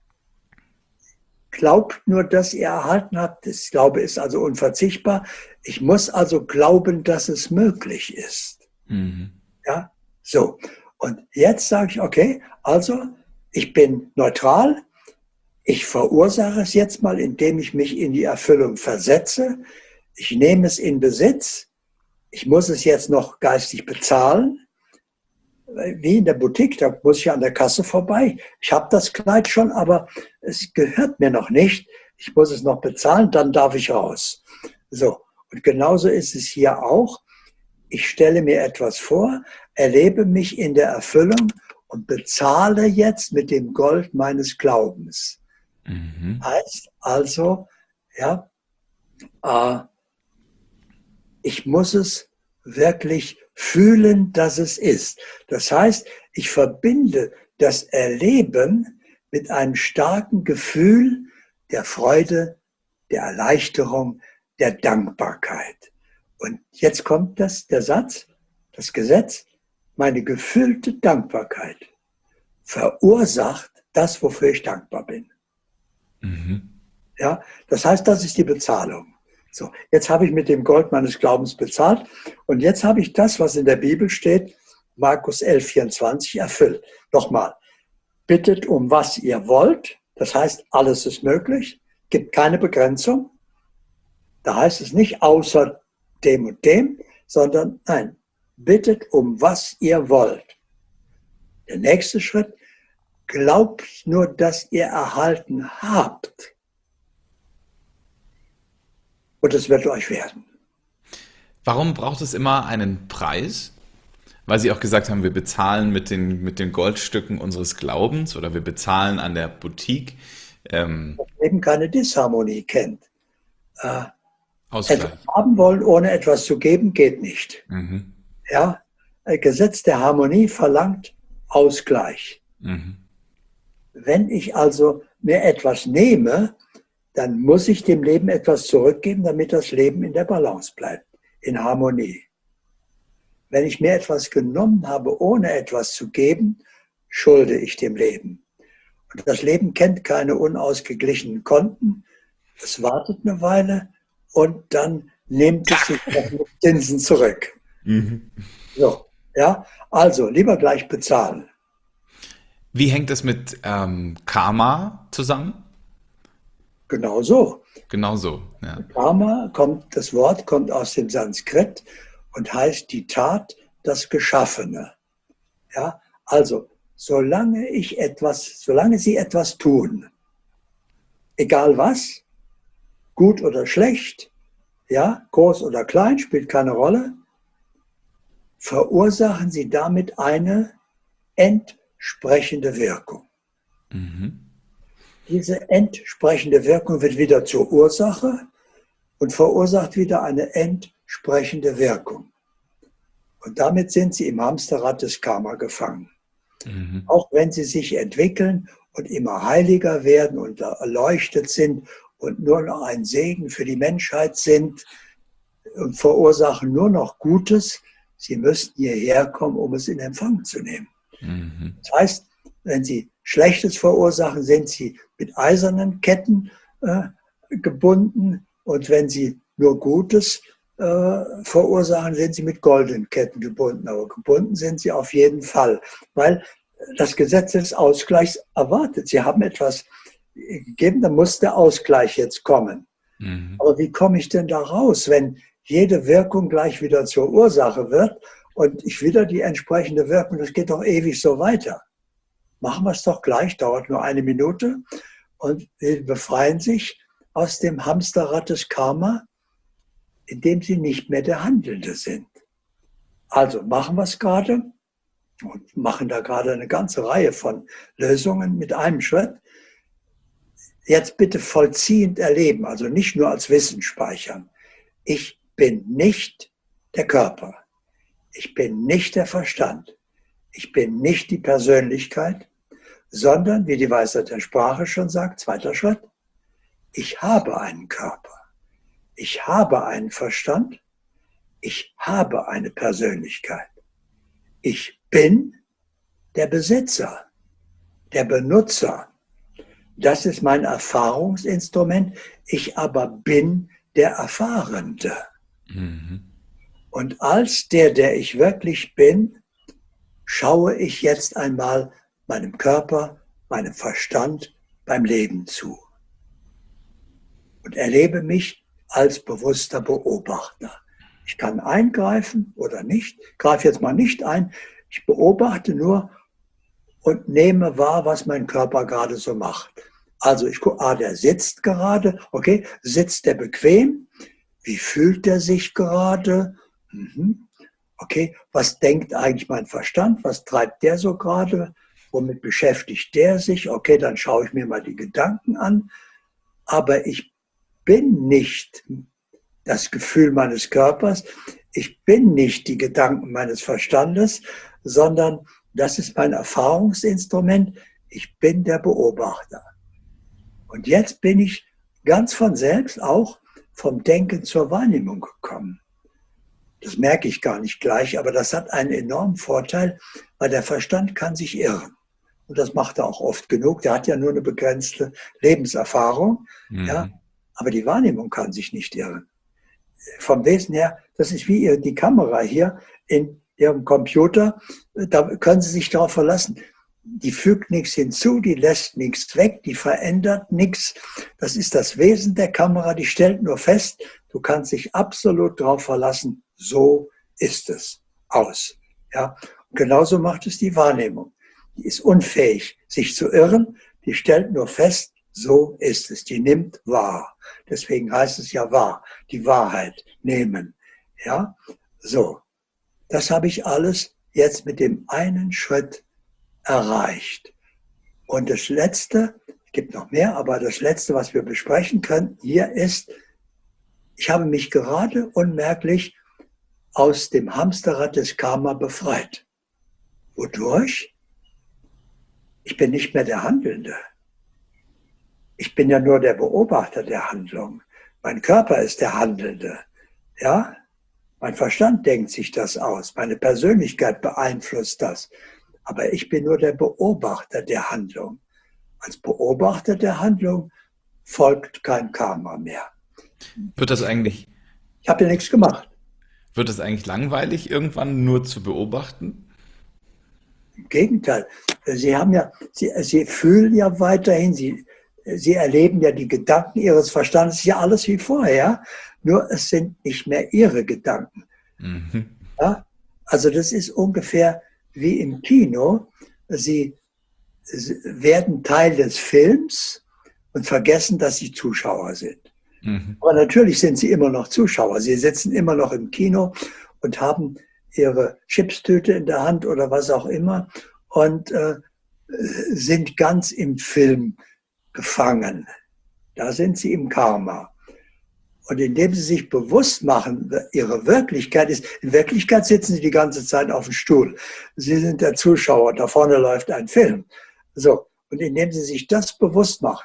glaubt nur, dass ihr erhalten habt. Das Glaube ist also unverzichtbar. Ich muss also glauben, dass es möglich ist. Mhm. Ja, so. Und jetzt sage ich, okay, also ich bin neutral. Ich verursache es jetzt mal, indem ich mich in die Erfüllung versetze. Ich nehme es in Besitz. Ich muss es jetzt noch geistig bezahlen. Wie in der Boutique, da muss ich an der Kasse vorbei. Ich habe das Kleid schon, aber es gehört mir noch nicht. Ich muss es noch bezahlen, dann darf ich raus. So, und genauso ist es hier auch. Ich stelle mir etwas vor, erlebe mich in der Erfüllung und bezahle jetzt mit dem Gold meines Glaubens. Mhm. Heißt also, ja, äh, ich muss es wirklich fühlen, dass es ist. Das heißt, ich verbinde das Erleben mit einem starken Gefühl der Freude, der Erleichterung, der Dankbarkeit. Und jetzt kommt das, der Satz, das Gesetz, meine gefühlte Dankbarkeit verursacht das, wofür ich dankbar bin. Mhm. Ja, das heißt, das ist die Bezahlung. So, jetzt habe ich mit dem Gold meines Glaubens bezahlt und jetzt habe ich das, was in der Bibel steht, Markus elf vierundzwanzig, erfüllt. Nochmal, bittet um was ihr wollt, das heißt, alles ist möglich, gibt keine Begrenzung. Da heißt es nicht außer dem und dem, sondern nein, bittet um was ihr wollt. Der nächste Schritt, glaubt nur, dass ihr erhalten habt. Und es wird euch werden. Warum braucht es immer einen Preis? Weil Sie auch gesagt haben, wir bezahlen mit den, mit den Goldstücken unseres Glaubens oder wir bezahlen an der Boutique. Ähm, Das Leben keine Disharmonie kennt. Äh, Ausgleich. etwas haben wollen, ohne etwas zu geben, geht nicht. Mhm. Ja, ein Gesetz der Harmonie verlangt Ausgleich. Mhm. Wenn ich also mir etwas nehme, dann muss ich dem Leben etwas zurückgeben, damit das Leben in der Balance bleibt, in Harmonie. Wenn ich mir etwas genommen habe, ohne etwas zu geben, schulde ich dem Leben. Und das Leben kennt keine unausgeglichenen Konten. Es wartet eine Weile und dann nimmt es sich mit Zinsen zurück. Mhm. So, ja, also lieber gleich bezahlen. Wie hängt es mit ähm, Karma zusammen? Genau so. Genau so. Ja. Karma kommt, das Wort kommt aus dem Sanskrit und heißt die Tat, das Geschaffene. Ja, also solange ich etwas, solange Sie etwas tun, egal was, gut oder schlecht, ja, groß oder klein, spielt keine Rolle, verursachen Sie damit eine entsprechende Wirkung. Mhm. Diese entsprechende Wirkung wird wieder zur Ursache und verursacht wieder eine entsprechende Wirkung. Und damit sind Sie im Hamsterrad des Karma gefangen. Mhm. Auch wenn Sie sich entwickeln und immer heiliger werden und erleuchtet sind und nur noch ein Segen für die Menschheit sind und verursachen nur noch Gutes, sie müssten hierher kommen, um es in Empfang zu nehmen. Mhm. Das heißt, wenn sie Schlechtes verursachen, sind sie mit eisernen Ketten äh, gebunden, und wenn sie nur Gutes äh, verursachen, sind sie mit goldenen Ketten gebunden. Aber gebunden sind sie auf jeden Fall, weil das Gesetz des Ausgleichs erwartet. Sie haben etwas gegeben, dann muss der Ausgleich jetzt kommen. Mhm. Aber wie komme ich denn da raus, wenn jede Wirkung gleich wieder zur Ursache wird und ich wieder die entsprechende Wirkung, das geht doch ewig so weiter. Machen wir es doch gleich, dauert nur eine Minute und wir befreien sich aus dem Hamsterrad des Karma, indem sie nicht mehr der Handelnde sind. Also machen wir es gerade und machen da gerade eine ganze Reihe von Lösungen mit einem Schritt. Jetzt bitte vollziehend erleben, also nicht nur als Wissen speichern. Ich bin nicht der Körper. Ich bin nicht der Verstand. Ich bin nicht die Persönlichkeit, sondern, wie die Weisheit der Sprache schon sagt, zweiter Schritt, ich habe einen Körper. Ich habe einen Verstand. Ich habe eine Persönlichkeit. Ich bin der Besitzer, der Benutzer. Das ist mein Erfahrungsinstrument. Ich aber bin der Erfahrende. Mhm. Und als der, der ich wirklich bin, schaue ich jetzt einmal meinem Körper, meinem Verstand beim Leben zu. Und erlebe mich als bewusster Beobachter. Ich kann eingreifen oder nicht. Ich greife jetzt mal nicht ein. Ich beobachte nur und nehme wahr, was mein Körper gerade so macht. Also ich gucke, ah, der sitzt gerade. Okay, sitzt der bequem? Wie fühlt der sich gerade? Mhm. Okay, was denkt eigentlich mein Verstand? Was treibt der so gerade? Womit beschäftigt der sich? Okay, dann schaue ich mir mal die Gedanken an. Aber ich bin nicht das Gefühl meines Körpers. Ich bin nicht die Gedanken meines Verstandes, sondern das ist mein Erfahrungsinstrument. Ich bin der Beobachter. Und jetzt bin ich ganz von selbst auch vom Denken zur Wahrnehmung gekommen. Das merke ich gar nicht gleich, aber das hat einen enormen Vorteil, weil der Verstand kann sich irren. Und das macht er auch oft genug. Der hat ja nur eine begrenzte Lebenserfahrung. Mhm. Ja, aber die Wahrnehmung kann sich nicht irren. Vom Wesen her, das ist wie die Kamera hier in Ihrem Computer. Da können Sie sich darauf verlassen. Die fügt nichts hinzu, die lässt nichts weg, die verändert nichts. Das ist das Wesen der Kamera, die stellt nur fest, du kannst dich absolut darauf verlassen, so ist es, aus. Ja? Und genauso macht es die Wahrnehmung. Die ist unfähig, sich zu irren, die stellt nur fest, so ist es, die nimmt wahr. Deswegen heißt es ja wahr, die Wahrheit nehmen. Ja, so. Das habe ich alles jetzt mit dem einen Schritt erreicht. Und das Letzte, es gibt noch mehr, aber das Letzte, was wir besprechen können, hier ist, ich habe mich gerade unmerklich aus dem Hamsterrad des Karma befreit. Wodurch? Ich bin nicht mehr der Handelnde. Ich bin ja nur der Beobachter der Handlung. Mein Körper ist der Handelnde. Ja? Mein Verstand denkt sich das aus. Meine Persönlichkeit beeinflusst das. Aber ich bin nur der Beobachter der Handlung. Als Beobachter der Handlung folgt kein Karma mehr. Wird das eigentlich... Ich habe ja nichts gemacht. Wird es eigentlich langweilig, irgendwann nur zu beobachten? Im Gegenteil. Sie haben ja, Sie, Sie fühlen ja weiterhin, Sie, Sie erleben ja die Gedanken Ihres Verstandes, ist ja alles wie vorher, nur es sind nicht mehr Ihre Gedanken. Mhm. Ja? Also das ist ungefähr wie im Kino. Sie werden Teil des Films und vergessen, dass Sie Zuschauer sind. Mhm. Aber natürlich sind Sie immer noch Zuschauer. Sie sitzen immer noch im Kino und haben Ihre Chipstüte in der Hand oder was auch immer und äh, sind ganz im Film gefangen. Da sind Sie im Karma. Und indem Sie sich bewusst machen, Ihre Wirklichkeit ist, in Wirklichkeit sitzen Sie die ganze Zeit auf dem Stuhl. Sie sind der Zuschauer, da vorne läuft ein Film. So. Und indem Sie sich das bewusst machen,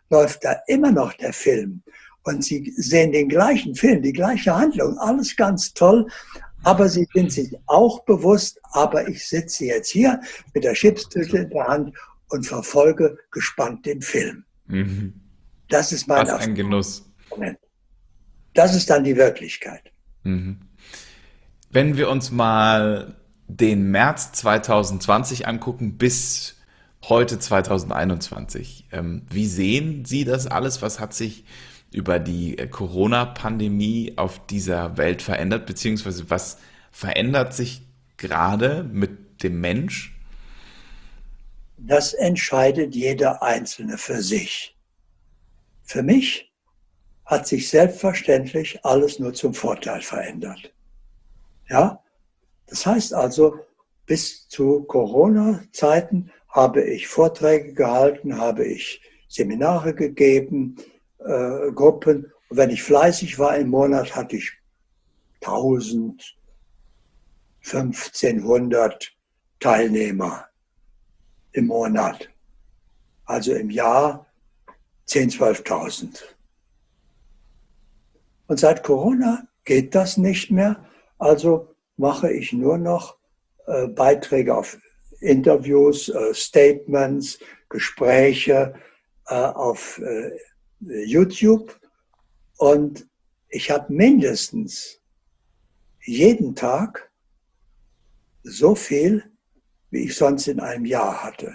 läuft da immer noch der Film. Und Sie sehen den gleichen Film, die gleiche Handlung, alles ganz toll. Aber Sie sind sich auch bewusst, aber ich sitze jetzt hier mit der Chipstüte in der Hand und verfolge gespannt den Film. Mhm. Das ist mein Was ein Genuss. Erfahrungsmoment. Das ist dann die Wirklichkeit. Mhm. Wenn wir uns mal den März zwanzig zwanzig angucken bis heute zwanzig einundzwanzig, ähm, wie sehen Sie das alles? Was hat sich über die äh, Corona-Pandemie auf dieser Welt verändert? Beziehungsweise was verändert sich gerade mit dem Mensch? Das entscheidet jeder Einzelne für sich. Für mich hat sich selbstverständlich alles nur zum Vorteil verändert. Ja, das heißt also, bis zu Corona-Zeiten habe ich Vorträge gehalten, habe ich Seminare gegeben, äh, Gruppen. Und wenn ich fleißig war im Monat, hatte ich tausend, fünfzehnhundert Teilnehmer im Monat. Also im Jahr zehntausend, zwölftausend. Und seit Corona geht das nicht mehr. Also mache ich nur noch äh, Beiträge auf Interviews, äh, Statements, Gespräche äh, auf äh, YouTube. Und ich habe mindestens jeden Tag so viel, wie ich sonst in einem Jahr hatte.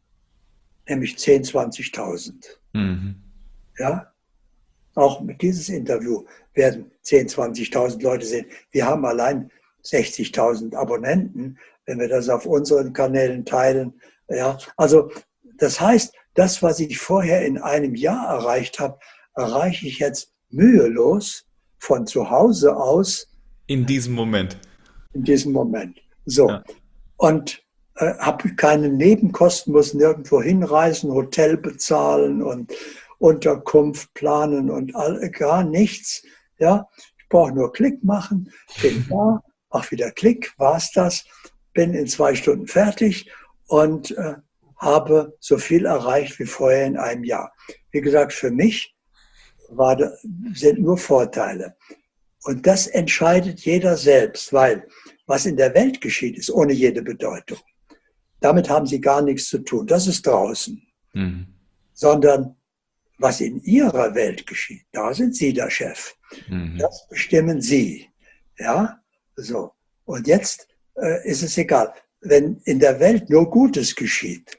Nämlich zehntausend, zwanzigtausend. Mhm. Ja? Auch mit dieses Interview werden zehntausend, zwanzigtausend Leute sehen. Wir haben allein sechzigtausend Abonnenten, wenn wir das auf unseren Kanälen teilen. Ja, also das heißt, das, was ich vorher in einem Jahr erreicht habe, erreiche ich jetzt mühelos von zu Hause aus In diesem Moment. in diesem Moment. So. Ja. Und äh, habe keine Nebenkosten, muss nirgendwo hinreisen, Hotel bezahlen und Unterkunft planen und all, gar nichts. Ja, ich brauche nur Klick machen, bin da, mach wieder Klick, war's das, bin in zwei Stunden fertig und äh, habe so viel erreicht wie vorher in einem Jahr. Wie gesagt, für mich war da, sind nur Vorteile. Und das entscheidet jeder selbst, weil was in der Welt geschieht, ist ohne jede Bedeutung. Damit haben Sie gar nichts zu tun. Das ist draußen. Mhm. Sondern was in Ihrer Welt geschieht, da sind Sie der Chef. Mhm. Das bestimmen Sie. Ja, so. Und jetzt äh, ist es egal. Wenn in der Welt nur Gutes geschieht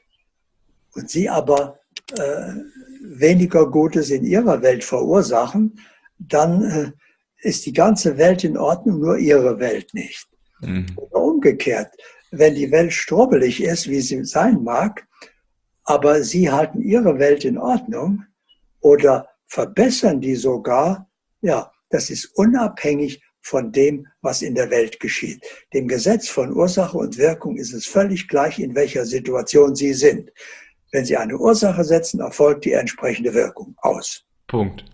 und Sie aber äh, weniger Gutes in Ihrer Welt verursachen, dann äh, ist die ganze Welt in Ordnung, nur Ihre Welt nicht. Mhm. Oder umgekehrt, wenn die Welt strubbelig ist, wie sie sein mag, aber Sie halten Ihre Welt in Ordnung oder verbessern die sogar, ja, das ist unabhängig von dem, was in der Welt geschieht. Dem Gesetz von Ursache und Wirkung ist es völlig gleich, in welcher Situation Sie sind. Wenn Sie eine Ursache setzen, erfolgt die entsprechende Wirkung. Aus. Punkt.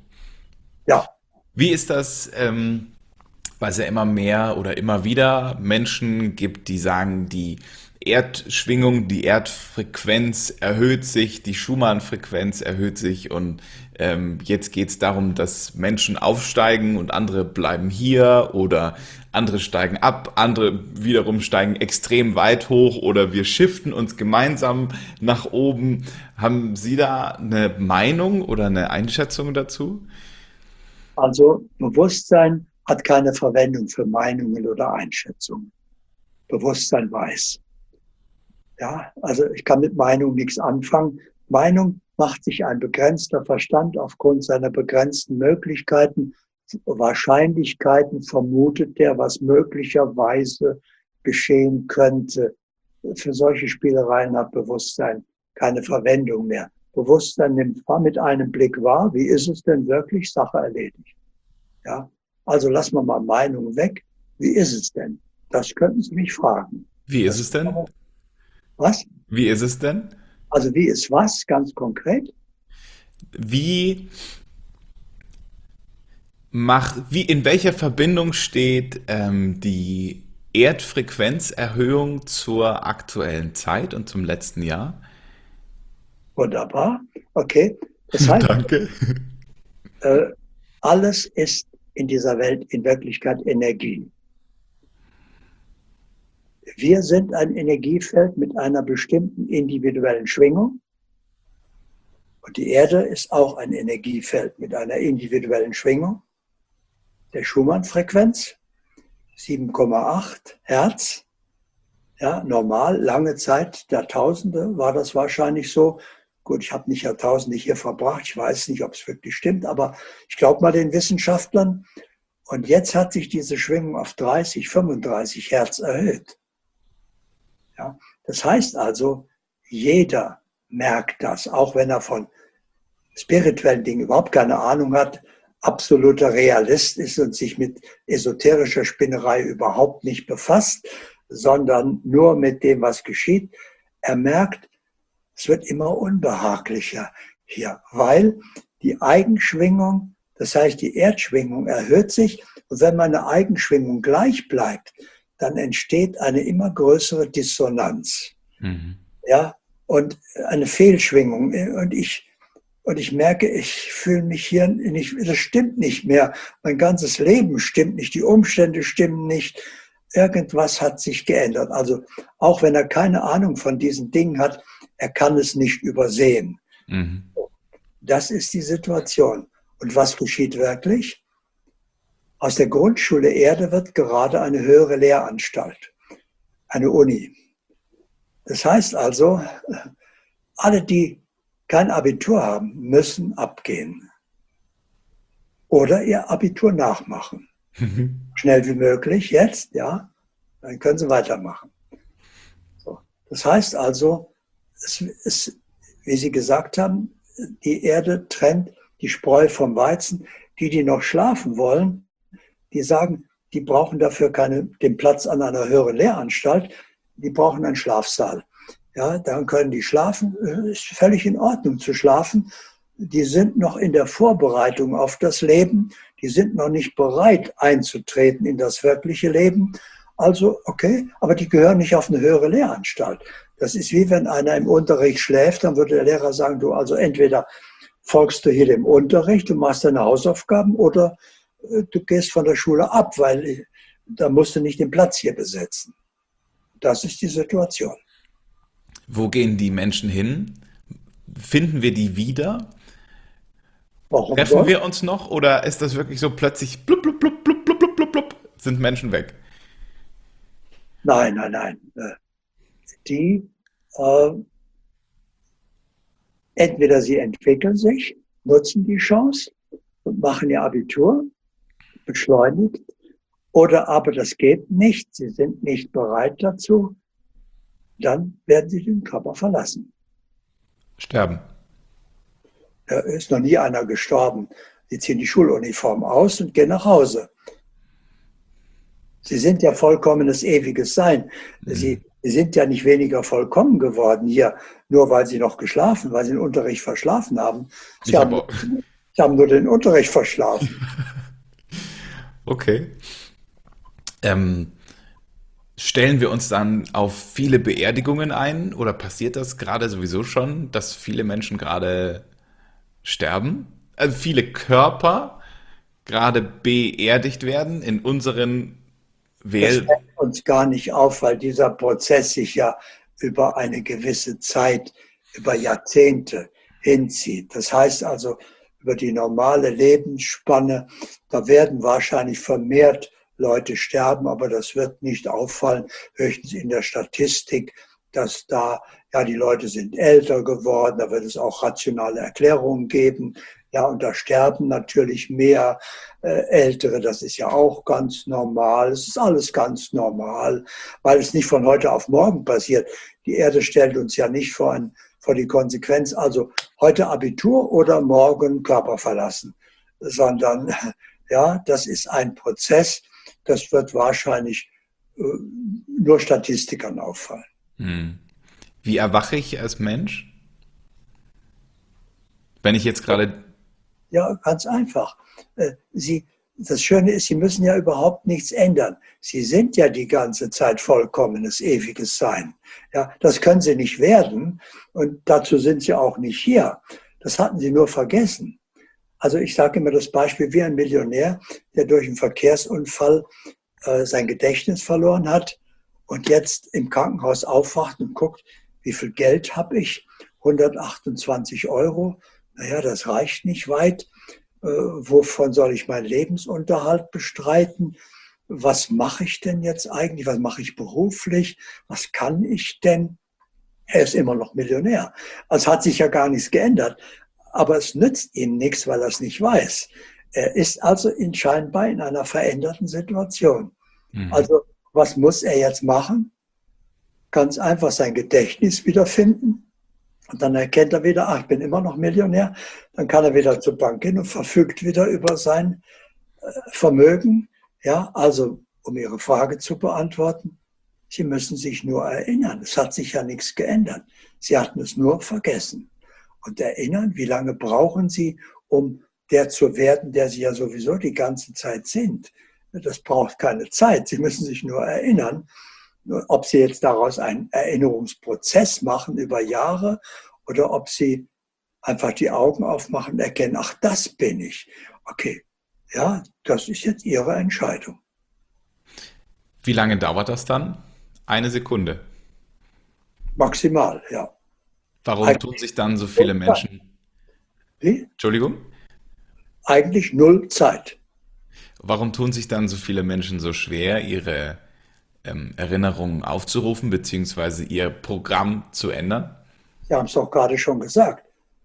Ja. Wie ist das, ähm, weil es ja immer mehr oder immer wieder Menschen gibt, die sagen, die Erdschwingung, die Erdfrequenz erhöht sich, die Schumann-Frequenz erhöht sich und ähm, jetzt geht es darum, dass Menschen aufsteigen und andere bleiben hier oder andere steigen ab, andere wiederum steigen extrem weit hoch oder wir shiften uns gemeinsam nach oben. Haben Sie da eine Meinung oder eine Einschätzung dazu? Also Bewusstsein hat keine Verwendung für Meinungen oder Einschätzungen. Bewusstsein weiß. Ja, also ich kann mit Meinung nichts anfangen. Meinung macht sich ein begrenzter Verstand aufgrund seiner begrenzten Möglichkeiten, Wahrscheinlichkeiten vermutet der, was möglicherweise geschehen könnte. Für solche Spielereien hat Bewusstsein keine Verwendung mehr. Bewusstsein nimmt mit einem Blick wahr, wie ist es denn wirklich, Sache erledigt. Ja, also lassen wir mal Meinung weg. Wie ist es denn? Das könnten Sie mich fragen. Wie ist Das, es denn? was? Wie ist es denn? Also wie ist was, ganz konkret? Wie mach, wie, in welcher Verbindung steht ähm, die Erdfrequenzerhöhung zur aktuellen Zeit und zum letzten Jahr? Wunderbar. Okay. Das heißt, Danke. äh, alles ist in dieser Welt in Wirklichkeit Energie. Wir sind ein Energiefeld mit einer bestimmten individuellen Schwingung. Und die Erde ist auch ein Energiefeld mit einer individuellen Schwingung. Der Schumann-Frequenz, sieben Komma acht Hertz. Ja, normal, lange Zeit, Jahrtausende war das wahrscheinlich so. Gut, ich habe nicht Jahrtausende hier verbracht, ich weiß nicht, ob es wirklich stimmt, aber ich glaube mal den Wissenschaftlern. Und jetzt hat sich diese Schwingung auf dreißig, fünfunddreißig Hertz erhöht. Ja, das heißt also, jeder merkt das, auch wenn er von spirituellen Dingen überhaupt keine Ahnung hat, absoluter Realist ist und sich mit esoterischer Spinnerei überhaupt nicht befasst, sondern nur mit dem, was geschieht. Er merkt, es wird immer unbehaglicher hier, weil die Eigenschwingung, das heißt die Erdschwingung erhöht sich und wenn meine Eigenschwingung gleich bleibt, dann entsteht eine immer größere Dissonanz. Mhm. Ja, und eine Fehlschwingung. Und ich, und ich merke, ich fühle mich hier nicht, das stimmt nicht mehr. Mein ganzes Leben stimmt nicht, die Umstände stimmen nicht. Irgendwas hat sich geändert. Also auch wenn er keine Ahnung von diesen Dingen hat, er kann es nicht übersehen. Mhm. Das ist die Situation. Und was geschieht wirklich? Aus der Grundschule Erde wird gerade eine höhere Lehranstalt, eine Uni. Das heißt also, alle, die kein Abitur haben, müssen abgehen oder ihr Abitur nachmachen. Mhm. Schnell wie möglich, jetzt, ja, dann können sie weitermachen. So. Das heißt also, es ist, wie Sie gesagt haben, die Erde trennt die Spreu vom Weizen. Die, die noch schlafen wollen, die sagen, die brauchen dafür keine, den Platz an einer höheren Lehranstalt, die brauchen einen Schlafsaal. Ja, dann können die schlafen, ist völlig in Ordnung zu schlafen. Die sind noch in der Vorbereitung auf das Leben, die sind noch nicht bereit einzutreten in das wirkliche Leben. Also, okay, aber die gehören nicht auf eine höhere Lehranstalt. Das ist wie wenn einer im Unterricht schläft, dann würde der Lehrer sagen, du also entweder folgst du hier dem Unterricht, du machst deine Hausaufgaben oder du gehst von der Schule ab, weil da musst du nicht den Platz hier besetzen. Das ist die Situation. Wo gehen die Menschen hin? Finden wir die wieder? Warum Treffen dort? wir uns noch oder ist das wirklich so plötzlich blub, blub, blub, blub, blub, blub, blub, blub, sind Menschen weg? Nein, nein, nein. Die äh, entweder sie entwickeln sich, nutzen die Chance und machen ihr Abitur, beschleunigt, oder aber das geht nicht, sie sind nicht bereit dazu, dann werden sie den Körper verlassen. Sterben. Da ist noch nie einer gestorben. Sie ziehen die Schuluniform aus und gehen nach Hause. Sie sind ja vollkommenes ewiges Sein. Mhm. Sie, sie sind ja nicht weniger vollkommen geworden hier, nur weil sie noch geschlafen, weil sie den Unterricht verschlafen haben. Sie, haben, hab sie haben nur den Unterricht verschlafen. Okay. Ähm, stellen wir uns dann auf viele Beerdigungen ein oder passiert das gerade sowieso schon, dass viele Menschen gerade sterben? Also viele Körper gerade beerdigt werden in unseren Wähl- Das fällt uns gar nicht auf, weil dieser Prozess sich ja über eine gewisse Zeit, über Jahrzehnte hinzieht. Das heißt also, über die normale Lebensspanne, da werden wahrscheinlich vermehrt Leute sterben, aber das wird nicht auffallen, höchstens in der Statistik, dass da, ja, die Leute sind älter geworden, da wird es auch rationale Erklärungen geben. Ja, und da sterben natürlich mehr äh, Ältere, das ist ja auch ganz normal. Es ist alles ganz normal, weil es nicht von heute auf morgen passiert. Die Erde stellt uns ja nicht vor, ein, vor die Konsequenz, also heute Abitur oder morgen Körper verlassen, sondern ja, das ist ein Prozess, das wird wahrscheinlich äh, nur Statistikern auffallen. Hm. Wie erwache ich als Mensch? Wenn ich jetzt gerade... Ja, ganz einfach. Sie, das Schöne ist, Sie müssen ja überhaupt nichts ändern. Sie sind ja die ganze Zeit vollkommenes, ewiges Sein. Ja, das können Sie nicht werden und dazu sind Sie auch nicht hier. Das hatten sie nur vergessen. Also ich sage immer das Beispiel wie ein Millionär, der durch einen Verkehrsunfall äh, sein Gedächtnis verloren hat und jetzt im Krankenhaus aufwacht und guckt, wie viel Geld habe ich? hundertachtundzwanzig Euro. Naja, das reicht nicht weit. Äh, wovon soll ich meinen Lebensunterhalt bestreiten? Was mache ich denn jetzt eigentlich? Was mache ich beruflich? Was kann ich denn? Er ist immer noch Millionär. Also hat sich ja gar nichts geändert. Aber es nützt ihm nichts, weil er es nicht weiß. Er ist also in scheinbar in einer veränderten Situation. Mhm. Also was muss er jetzt machen? Ganz einfach sein Gedächtnis wiederfinden. Und dann erkennt er wieder, ach, ich bin immer noch Millionär. Dann kann er wieder zur Bank gehen und verfügt wieder über sein Vermögen. Ja, also um Ihre Frage zu beantworten, Sie müssen sich nur erinnern. Es hat sich ja nichts geändert. Sie hatten es nur vergessen. Und erinnern, wie lange brauchen Sie, um der zu werden, der Sie ja sowieso die ganze Zeit sind? Das braucht keine Zeit. Sie müssen sich nur erinnern. Ob Sie jetzt daraus einen Erinnerungsprozess machen über Jahre oder ob Sie einfach die Augen aufmachen und erkennen, ach, das bin ich. Okay, ja, das ist jetzt Ihre Entscheidung. Wie lange dauert das dann? Eine Sekunde. Maximal, ja. Warum tun Eigentlich sich dann so viele null Zeit. Menschen, Wie? Entschuldigung, Eigentlich null Zeit. warum tun sich dann so viele Menschen so schwer, ihre ähm, Erinnerungen aufzurufen, beziehungsweise ihr Programm zu ändern? Sie haben es doch gerade schon gesagt,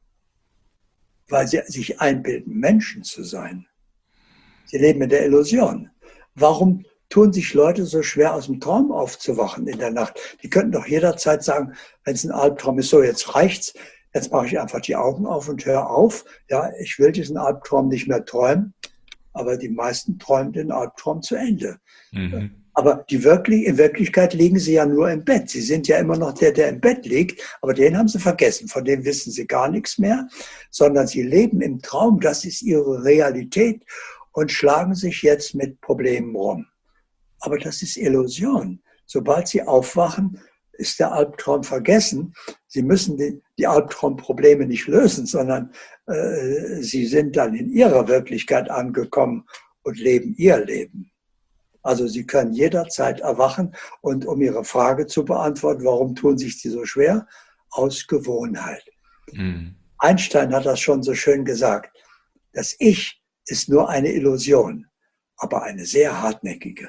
weil Sie sich einbilden, Menschen zu sein. Sie leben in der Illusion. Warum tun sich Leute so schwer, aus dem Traum aufzuwachen in der Nacht? Die könnten doch jederzeit sagen, wenn es ein Albtraum ist, so jetzt reicht's, jetzt mache ich einfach die Augen auf und höre auf. Ja, ich will diesen Albtraum nicht mehr träumen, aber die meisten träumen den Albtraum zu Ende. Mhm. Aber die wirklich, in Wirklichkeit liegen sie ja nur im Bett. Sie sind ja immer noch der, der im Bett liegt, aber den haben sie vergessen. Von dem wissen sie gar nichts mehr, sondern sie leben im Traum. Das ist ihre Realität und schlagen sich jetzt mit Problemen rum. Aber das ist Illusion. Sobald sie aufwachen, ist der Albtraum vergessen. Sie müssen die, die Albtraumprobleme nicht lösen, sondern äh, sie sind dann in ihrer Wirklichkeit angekommen und leben ihr Leben. Also Sie können jederzeit erwachen und um Ihre Frage zu beantworten, warum tun sich die so schwer? Aus Gewohnheit. Mhm. Einstein hat das schon so schön gesagt. Das Ich ist nur eine Illusion, aber eine sehr hartnäckige.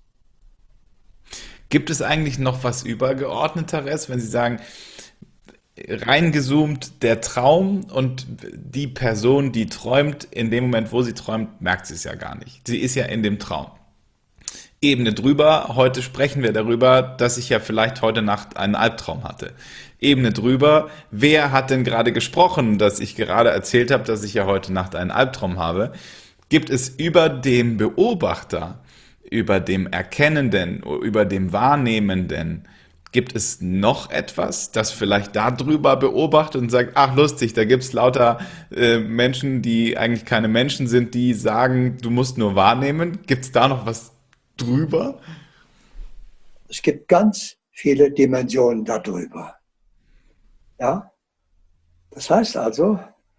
Gibt es eigentlich noch was Übergeordneteres, wenn Sie sagen, reingezoomt der Traum und die Person, die träumt, in dem Moment, wo sie träumt, merkt sie es ja gar nicht. Sie ist ja in dem Traum. Ebene drüber, heute sprechen wir darüber, dass ich ja vielleicht heute Nacht einen Albtraum hatte. Ebene drüber, wer hat denn gerade gesprochen, dass ich gerade erzählt habe, dass ich ja heute Nacht einen Albtraum habe? Gibt es über dem Beobachter, über dem Erkennenden, über dem Wahrnehmenden, gibt es noch etwas, das vielleicht darüber beobachtet und sagt, ach lustig, da gibt's lauter äh, Menschen, die eigentlich keine Menschen sind, die sagen, du musst nur wahrnehmen. Gibt's da noch was drüber? Es gibt ganz viele Dimensionen darüber. Ja? Das heißt also,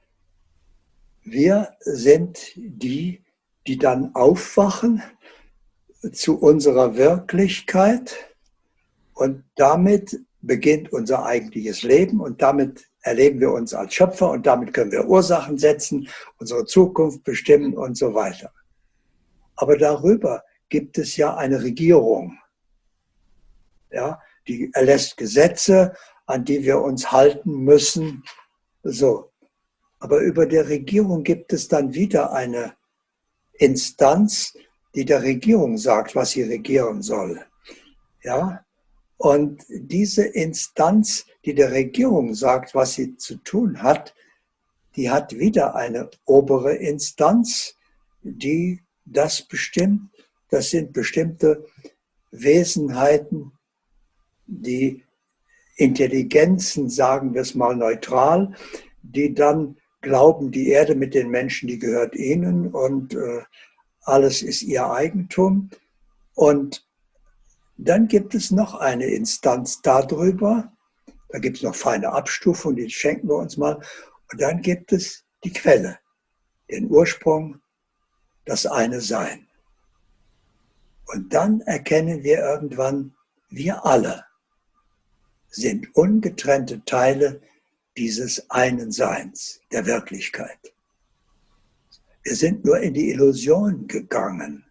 wir sind die, die dann aufwachen zu unserer Wirklichkeit und damit beginnt unser eigentliches Leben und damit erleben wir uns als Schöpfer und damit können wir Ursachen setzen, unsere Zukunft bestimmen und so weiter. Aber darüber gibt es ja eine Regierung. Ja, die erlässt Gesetze, an die wir uns halten müssen. So. Aber über der Regierung gibt es dann wieder eine Instanz, die der Regierung sagt, was sie regieren soll. Ja? Und diese Instanz, die der Regierung sagt, was sie zu tun hat, die hat wieder eine obere Instanz, die das bestimmt. Das sind bestimmte Wesenheiten, die Intelligenzen, sagen wir es mal neutral, die dann glauben, die Erde mit den Menschen, die gehört ihnen und äh, alles ist ihr Eigentum. Und dann gibt es noch eine Instanz darüber, da gibt es noch feine Abstufungen, die schenken wir uns mal. Und dann gibt es die Quelle, den Ursprung, das eine Sein. Und dann erkennen wir irgendwann, wir alle sind ungetrennte Teile dieses einen Seins, der Wirklichkeit. Wir sind nur in die Illusion gegangen,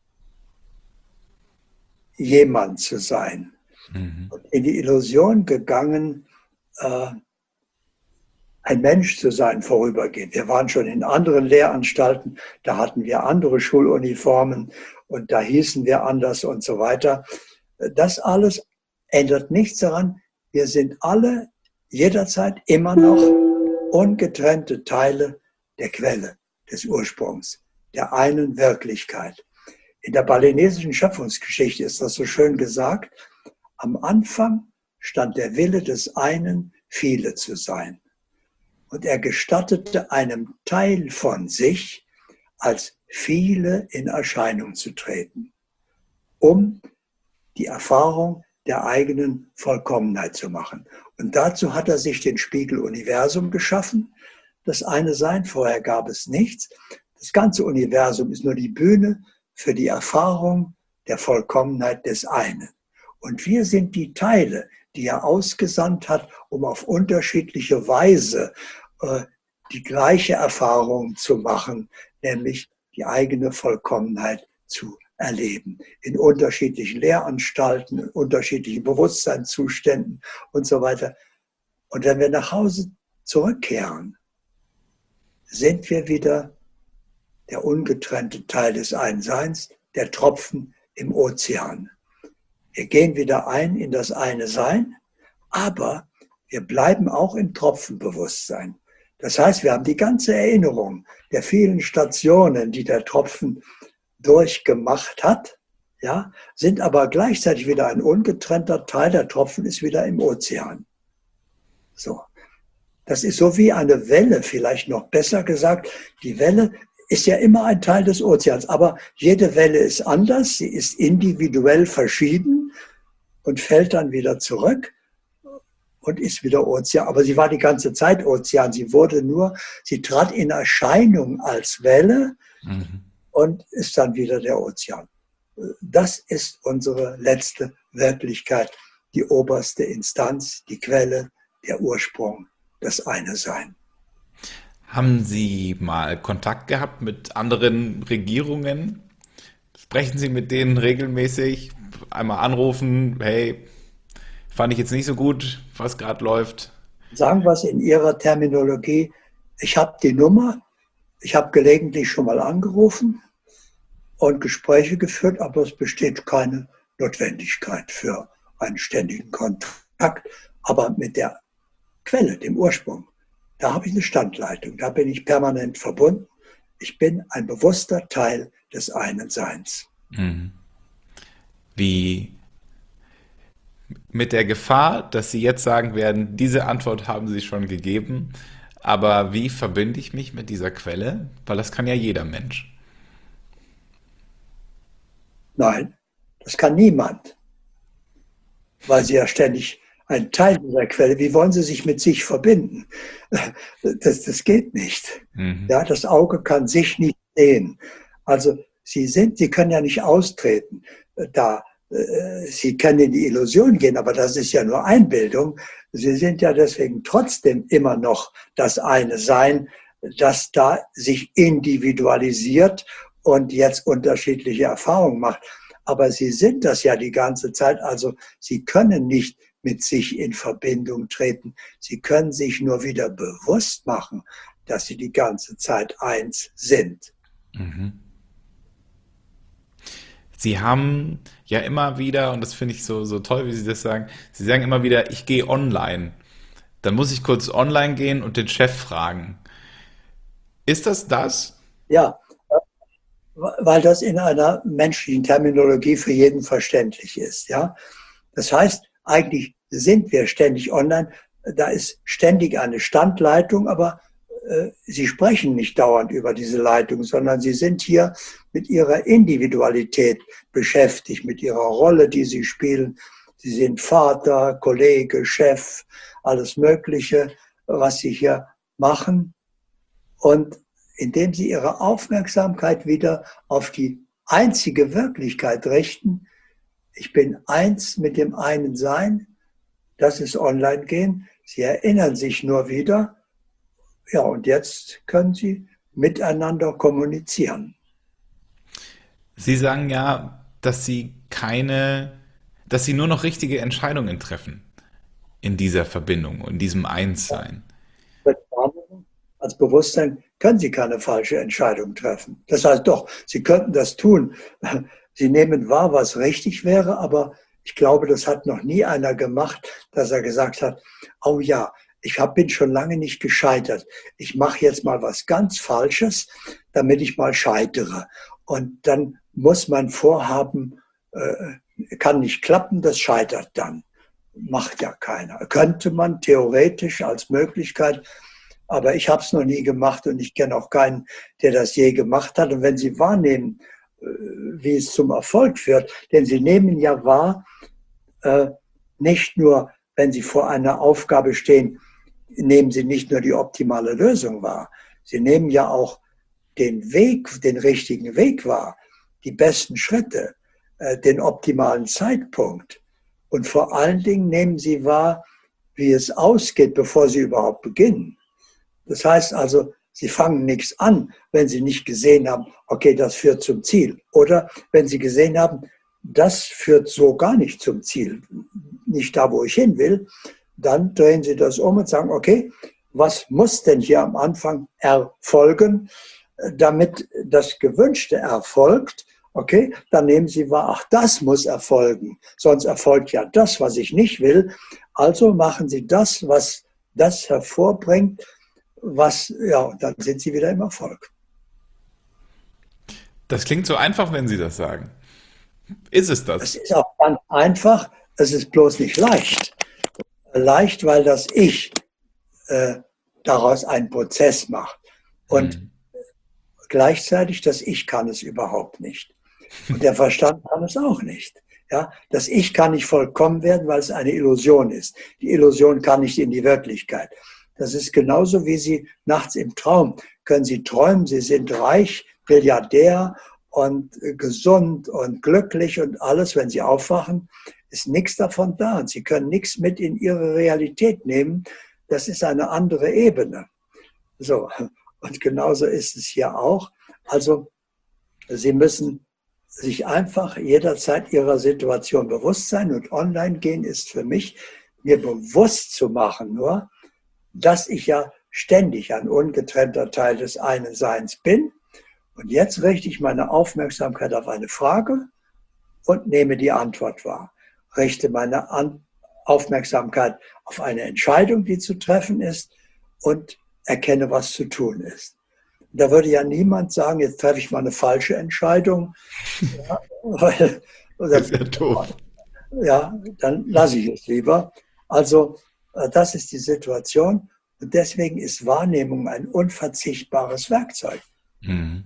jemand zu sein. Mhm. Und in die Illusion gegangen, äh, ein Mensch zu sein, vorübergehend. Wir waren schon in anderen Lehranstalten, da hatten wir andere Schuluniformen und da hießen wir anders und so weiter. Das alles ändert nichts daran. Wir sind alle jederzeit immer noch ungetrennte Teile der Quelle, des Ursprungs, der einen Wirklichkeit. In der balinesischen Schöpfungsgeschichte ist das so schön gesagt. Am Anfang stand der Wille des einen, viele zu sein. Und er gestattete einem Teil von sich, als viele in Erscheinung zu treten, um die Erfahrung der eigenen Vollkommenheit zu machen. Und dazu hat er sich den Spiegel Universum geschaffen. Das eine Sein, vorher gab es nichts. Das ganze Universum ist nur die Bühne für die Erfahrung der Vollkommenheit des einen. Und wir sind die Teile, die er ausgesandt hat, um auf unterschiedliche Weise äh, die gleiche Erfahrung zu machen, nämlich die eigene Vollkommenheit zu erleben. In unterschiedlichen Lehranstalten, in unterschiedlichen Bewusstseinszuständen und so weiter. Und wenn wir nach Hause zurückkehren, sind wir wieder der ungetrennte Teil des Einseins, der Tropfen im Ozean. Wir gehen wieder ein in das eine Sein, aber wir bleiben auch im Tropfenbewusstsein. Das heißt, wir haben die ganze Erinnerung der vielen Stationen, die der Tropfen durchgemacht hat, ja, sind aber gleichzeitig wieder ein ungetrennter Teil. Der Tropfen ist wieder im Ozean. So. Das ist so wie eine Welle, vielleicht noch besser gesagt. Die Welle ist ja immer ein Teil des Ozeans, aber jede Welle ist anders, sie ist individuell verschieden und fällt dann wieder zurück und ist wieder Ozean. Aber sie war die ganze Zeit Ozean, sie wurde nur, sie trat in Erscheinung als Welle mhm. und ist dann wieder der Ozean. Das ist unsere letzte Wirklichkeit, die oberste Instanz, die Quelle, der Ursprung, das eine Sein. Haben Sie mal Kontakt gehabt mit anderen Regierungen? Sprechen Sie mit denen regelmäßig? Einmal anrufen, hey, fand ich jetzt nicht so gut, was gerade läuft. Sagen wir es in Ihrer Terminologie, ich habe die Nummer, ich habe gelegentlich schon mal angerufen und Gespräche geführt, aber es besteht keine Notwendigkeit für einen ständigen Kontakt. Aber mit der Quelle, dem Ursprung, da habe ich eine Standleitung, da bin ich permanent verbunden. Ich bin ein bewusster Teil des einen Seins. Wie mit der Gefahr, dass Sie jetzt sagen werden, diese Antwort haben Sie schon gegeben, aber wie verbinde ich mich mit dieser Quelle? Weil das kann ja jeder Mensch. Nein, das kann niemand, weil Sie ja ständig ein Teil dieser Quelle. Wie wollen Sie sich mit sich verbinden? Das, das geht nicht. Mhm. Ja, das Auge kann sich nicht sehen. Also Sie sind, Sie können ja nicht austreten. Da, Sie können in die Illusion gehen, aber das ist ja nur Einbildung. Sie sind ja deswegen trotzdem immer noch das eine Sein, das da sich individualisiert und jetzt unterschiedliche Erfahrungen macht. Aber Sie sind das ja die ganze Zeit. Also Sie können nicht mit sich in Verbindung treten. Sie können sich nur wieder bewusst machen, dass Sie die ganze Zeit eins sind. Mhm. Sie haben ja immer wieder, und das finde ich so, so toll, wie Sie das sagen, Sie sagen immer wieder, ich gehe online. Dann muss ich kurz online gehen und den Chef fragen. Ist das das? Ja, weil das in einer menschlichen Terminologie für jeden verständlich ist. Ja? Das heißt, eigentlich sind wir ständig online. Da ist ständig eine Standleitung, aber äh, Sie sprechen nicht dauernd über diese Leitung, sondern Sie sind hier mit Ihrer Individualität beschäftigt, mit Ihrer Rolle, die Sie spielen. Sie sind Vater, Kollege, Chef, alles Mögliche, was Sie hier machen und indem sie ihre Aufmerksamkeit wieder auf die einzige Wirklichkeit richten, ich bin eins mit dem einen Sein, das ist Online-Gehen. Sie erinnern sich nur wieder, ja, und jetzt können sie miteinander kommunizieren. Sie sagen ja, dass Sie keine, dass Sie nur noch richtige Entscheidungen treffen in dieser Verbindung, in diesem Einssein. Als Bewusstsein können Sie keine falsche Entscheidung treffen. Das heißt doch, Sie könnten das tun. Sie nehmen wahr, was richtig wäre, aber ich glaube, das hat noch nie einer gemacht, dass er gesagt hat, oh ja, ich hab, bin schon lange nicht gescheitert. Ich mache jetzt mal was ganz Falsches, damit ich mal scheitere. Und dann muss mein Vorhaben, äh, kann nicht klappen, das scheitert dann. Macht ja keiner. Könnte man theoretisch als Möglichkeit, aber ich habe es noch nie gemacht und ich kenne auch keinen, der das je gemacht hat. Und wenn Sie wahrnehmen, wie es zum Erfolg führt, denn Sie nehmen ja wahr, äh, nicht nur, wenn Sie vor einer Aufgabe stehen, nehmen Sie nicht nur die optimale Lösung wahr, Sie nehmen ja auch den Weg, den richtigen Weg wahr, die besten Schritte, äh, den optimalen Zeitpunkt. Und vor allen Dingen nehmen Sie wahr, wie es ausgeht, bevor Sie überhaupt beginnen. Das heißt also, Sie fangen nichts an, wenn Sie nicht gesehen haben, okay, das führt zum Ziel. Oder wenn Sie gesehen haben, das führt so gar nicht zum Ziel, nicht da, wo ich hin will, dann drehen Sie das um und sagen, okay, was muss denn hier am Anfang erfolgen, damit das Gewünschte erfolgt? Okay, dann nehmen Sie wahr, ach, das muss erfolgen, sonst erfolgt ja das, was ich nicht will. Also machen Sie das, was das hervorbringt, was, ja, dann sind Sie wieder im Erfolg. Das klingt so einfach, wenn Sie das sagen. Ist es Es das? ist auch ganz einfach, es ist bloß nicht leicht. Leicht, weil das Ich äh, daraus einen Prozess macht. Und Hm. gleichzeitig das Ich kann es überhaupt nicht. Und der Verstand kann es auch nicht. Ja, das Ich kann nicht vollkommen werden, weil es eine Illusion ist. Die Illusion kann nicht in die Wirklichkeit. Das ist genauso wie Sie nachts im Traum können Sie träumen, Sie sind reich, Milliardär und gesund und glücklich und alles. Wenn Sie aufwachen, ist nichts davon da. Und Sie können nichts mit in Ihre Realität nehmen. Das ist eine andere Ebene. So, und genauso ist es hier auch. Also, Sie müssen sich einfach jederzeit Ihrer Situation bewusst sein. Und online gehen ist für mich, mir bewusst zu machen nur, dass ich ja ständig ein ungetrennter Teil des einen Seins bin. Und jetzt richte ich meine Aufmerksamkeit auf eine Frage und nehme die Antwort wahr. Richte meine An- Aufmerksamkeit auf eine Entscheidung, die zu treffen ist und erkenne, was zu tun ist. Da würde ja niemand sagen, jetzt treffe ich mal eine falsche Entscheidung, ja, weil, oder, Ist ja doof. ja, dann lasse ich es lieber. Also das ist die Situation und deswegen ist Wahrnehmung ein unverzichtbares Werkzeug. Hm.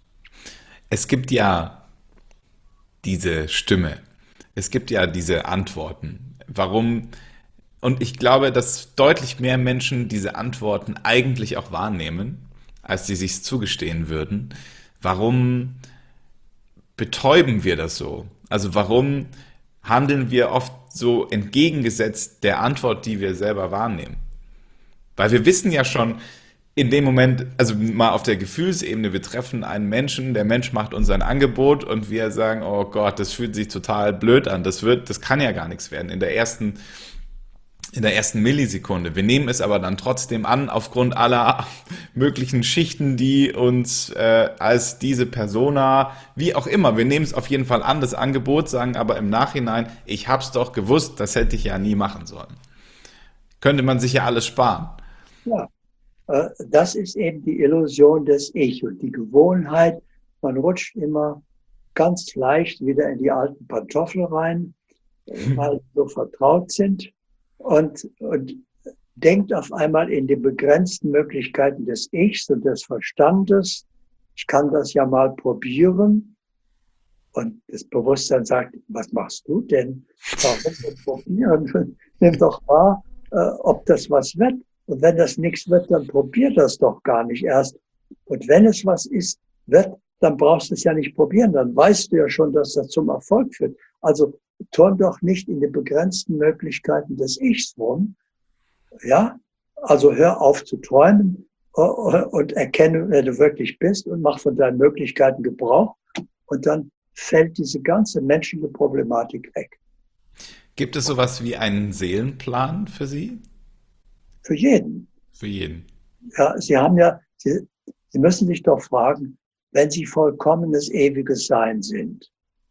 Es gibt ja diese Stimme. Es gibt ja diese Antworten. Warum? Und ich glaube, dass deutlich mehr Menschen diese Antworten eigentlich auch wahrnehmen, als sie sich zugestehen würden. Warum betäuben wir das so? Also warum handeln wir oft so entgegengesetzt der Antwort, die wir selber wahrnehmen? Weil wir wissen ja schon in dem Moment, also mal auf der Gefühlsebene, wir treffen einen Menschen, der Mensch macht uns ein Angebot und wir sagen, oh Gott, das fühlt sich total blöd an, das wird, das kann ja gar nichts werden in der ersten, in der ersten Millisekunde. Wir nehmen es aber dann trotzdem an, aufgrund aller möglichen Schichten, die uns äh, als diese Persona, wie auch immer, wir nehmen es auf jeden Fall an, das Angebot, sagen aber im Nachhinein, ich hab's doch gewusst, das hätte ich ja nie machen sollen. Könnte man sich ja alles sparen. Ja, das ist eben die Illusion des Ich und die Gewohnheit. Man rutscht immer ganz leicht wieder in die alten Pantoffeln rein, weil sie so vertraut sind und, und denkt auf einmal in die begrenzten Möglichkeiten des Ichs und des Verstandes. Ich kann das ja mal probieren. Und das Bewusstsein sagt, was machst du denn? Warum denn probieren? Nimm doch wahr, ob das was wird. Und wenn das nichts wird, dann probier das doch gar nicht erst. Und wenn es was ist, wird, dann brauchst du es ja nicht probieren. Dann weißt du ja schon, dass das zum Erfolg führt. Also turn doch nicht in den begrenzten Möglichkeiten des Ichs rum. Ja, also hör auf zu träumen und erkenne, wer du wirklich bist und mach von deinen Möglichkeiten Gebrauch. Und dann fällt diese ganze menschliche Problematik weg. Gibt es sowas wie einen Seelenplan für Sie? Für jeden. Für jeden. Ja, Sie haben ja, Sie, Sie müssen sich doch fragen, wenn Sie vollkommenes, ewiges Sein sind,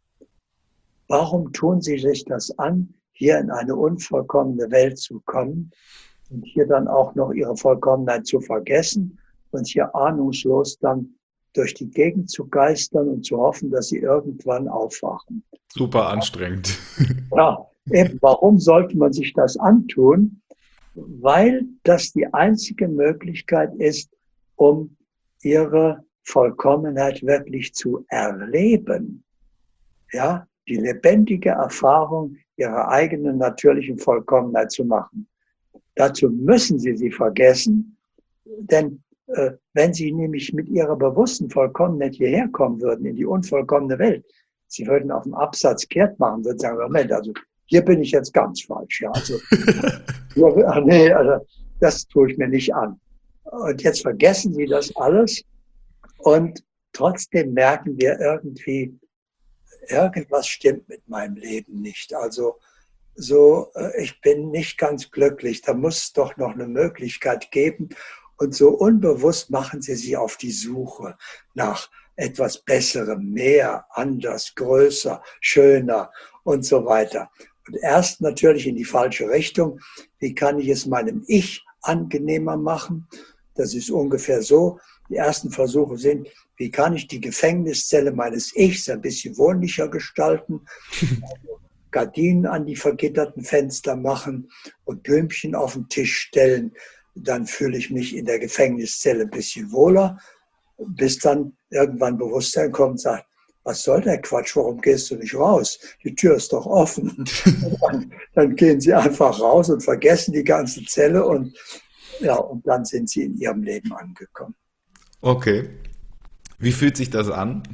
warum tun Sie sich das an, hier in eine unvollkommene Welt zu kommen und hier dann auch noch Ihre Vollkommenheit zu vergessen und hier ahnungslos dann durch die Gegend zu geistern und zu hoffen, dass Sie irgendwann aufwachen? Super anstrengend. Ja, eben, warum sollte man sich das antun? Weil das die einzige Möglichkeit ist, um ihre Vollkommenheit wirklich zu erleben. Ja, die lebendige Erfahrung ihrer eigenen natürlichen Vollkommenheit zu machen. Dazu müssen sie sie vergessen, denn äh, wenn sie nämlich mit ihrer bewussten Vollkommenheit hierher kommen würden, in die unvollkommene Welt, sie würden auf dem Absatz kehrt machen, würden sagen, Moment, also hier bin ich jetzt ganz falsch. Ja, also, ja, nee, also das tue ich mir nicht an. Und jetzt vergessen sie das alles und trotzdem merken wir irgendwie, irgendwas stimmt mit meinem Leben nicht. Also so, ich bin nicht ganz glücklich. Da muss es doch noch eine Möglichkeit geben. Und so unbewusst machen sie sich auf die Suche nach etwas Besserem, mehr, anders, größer, schöner und so weiter. Und erst natürlich in die falsche Richtung. Wie kann ich es meinem Ich angenehmer machen? Das ist ungefähr so. Die ersten Versuche sind, wie kann ich die Gefängniszelle meines Ichs ein bisschen wohnlicher gestalten? Also Gardinen an die vergitterten Fenster machen und Blümchen auf den Tisch stellen. Dann fühle ich mich in der Gefängniszelle ein bisschen wohler, bis dann irgendwann Bewusstsein kommt und sagt, was soll der Quatsch, warum gehst du nicht raus? Die Tür ist doch offen. Dann, dann gehen sie einfach raus und vergessen die ganze Zelle und, ja, und dann sind sie in ihrem Leben angekommen. Okay. Wie fühlt sich das an?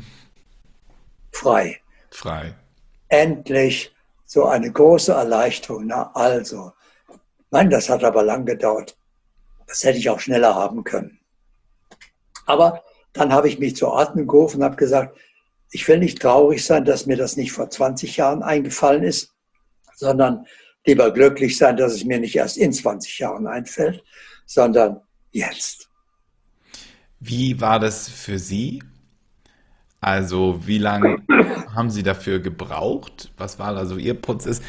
Frei. Frei. Endlich so eine große Erleichterung. Na also, nein, das hat aber lang gedauert. Das hätte ich auch schneller haben können. Aber dann habe ich mich zur Ordnung gerufen und habe gesagt, ich will nicht traurig sein, dass mir das nicht vor zwanzig Jahren eingefallen ist, sondern lieber glücklich sein, dass es mir nicht erst in zwanzig Jahren einfällt, sondern jetzt. Wie war das für Sie? Also, wie lange haben Sie dafür gebraucht? Was war also Ihr Prozess?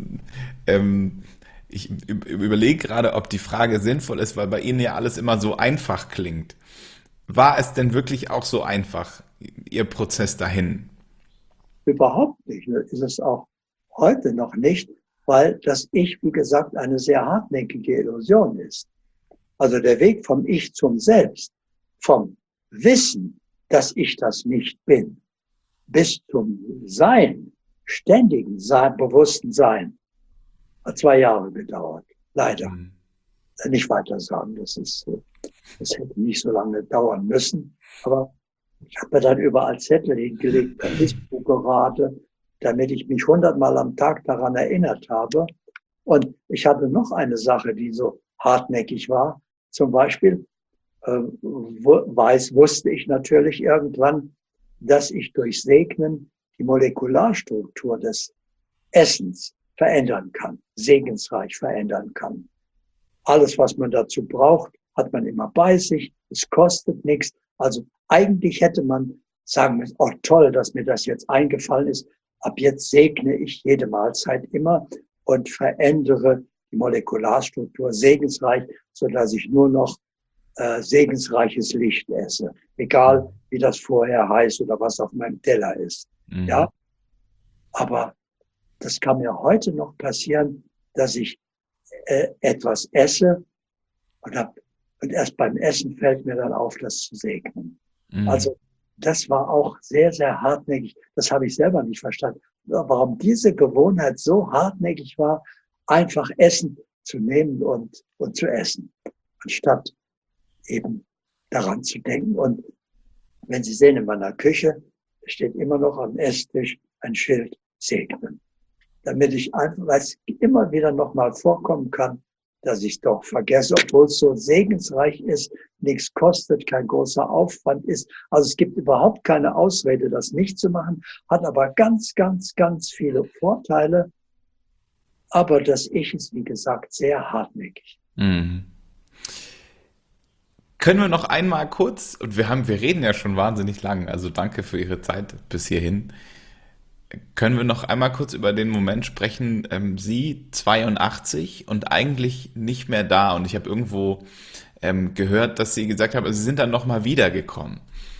Ähm, ich überlege gerade, ob die Frage sinnvoll ist, weil bei Ihnen ja alles immer so einfach klingt. War es denn wirklich auch so einfach, Ihr Prozess dahin? Überhaupt nicht. Ist es auch heute noch nicht, weil das Ich, wie gesagt, eine sehr hartnäckige Illusion ist. Also der Weg vom Ich zum Selbst, vom Wissen, dass ich das nicht bin, bis zum Sein, ständigen Sein, bewussten Sein, hat zwei Jahre gedauert. Leider. Mhm. Nicht weiter sagen, das ist, das hätte nicht so lange dauern müssen. Aber ich habe mir dann überall Zettel hingelegt, per Dispo gerade, damit ich mich hundertmal am Tag daran erinnert habe. Und ich hatte noch eine Sache, die so hartnäckig war. Zum Beispiel äh, weiß, wusste ich natürlich irgendwann, dass ich durch Segnen die Molekularstruktur des Essens verändern kann, segensreich verändern kann. Alles, was man dazu braucht, hat man immer bei sich. Es kostet nichts. Also eigentlich hätte man sagen müssen, oh toll, dass mir das jetzt eingefallen ist. Ab jetzt segne ich jede Mahlzeit immer und verändere die Molekularstruktur segensreich, sodass ich nur noch äh, segensreiches Licht esse. Egal, wie das vorher heißt oder was auf meinem Teller ist. Mhm. Ja, aber das kann mir heute noch passieren, dass ich äh, etwas esse und, hab, und erst beim Essen fällt mir dann auf, das zu segnen. Mhm. Also das war auch sehr, sehr hartnäckig. Das habe ich selber nicht verstanden. Warum diese Gewohnheit so hartnäckig war, einfach Essen zu nehmen und, und zu essen. anstatt eben daran zu denken. Und wenn Sie sehen, in meiner Küche steht immer noch am Esstisch ein Schild segnen. Damit ich einfach, weil es immer wieder nochmal vorkommen kann, dass ich es doch vergesse, obwohl es so segensreich ist, nichts kostet, kein großer Aufwand ist. Also es gibt überhaupt keine Ausrede, das nicht zu machen, hat aber ganz, ganz, ganz viele Vorteile. Aber das Ich ist, wie gesagt, sehr hartnäckig. Mhm. Können wir noch einmal kurz, und wir haben, wir reden ja schon wahnsinnig lang, also danke für Ihre Zeit bis hierhin. Können wir noch einmal kurz über den Moment sprechen, ähm, Sie zweiundachtzig und eigentlich nicht mehr da. Und ich habe irgendwo ähm, gehört, dass Sie gesagt haben, also Sie sind dann nochmal wiedergekommen.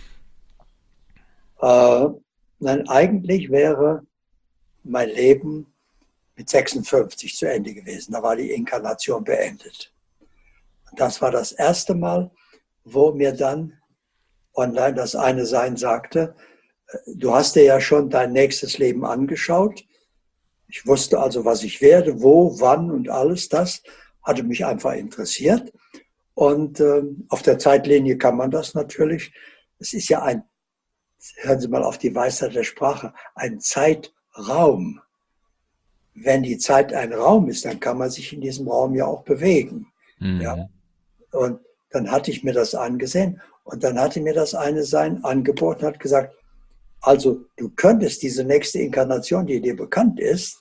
Äh, nein, eigentlich wäre mein Leben mit sechsundfünfzig zu Ende gewesen. Da war die Inkarnation beendet. Und das war das erste Mal, wo mir dann online das eine Sein sagte, du hast dir ja schon dein nächstes Leben angeschaut. Ich wusste also, was ich werde, wo, wann und alles das hatte mich einfach interessiert. Und äh, auf der Zeitlinie kann man das natürlich. Es ist ja ein, hören Sie mal auf die Weisheit der Sprache, ein Zeitraum. Wenn die Zeit ein Raum ist, dann kann man sich in diesem Raum ja auch bewegen. Ja? Mhm. Und dann hatte ich mir das angesehen und dann hatte mir das eine Sein angeboten, hat gesagt, also du könntest diese nächste Inkarnation, die dir bekannt ist,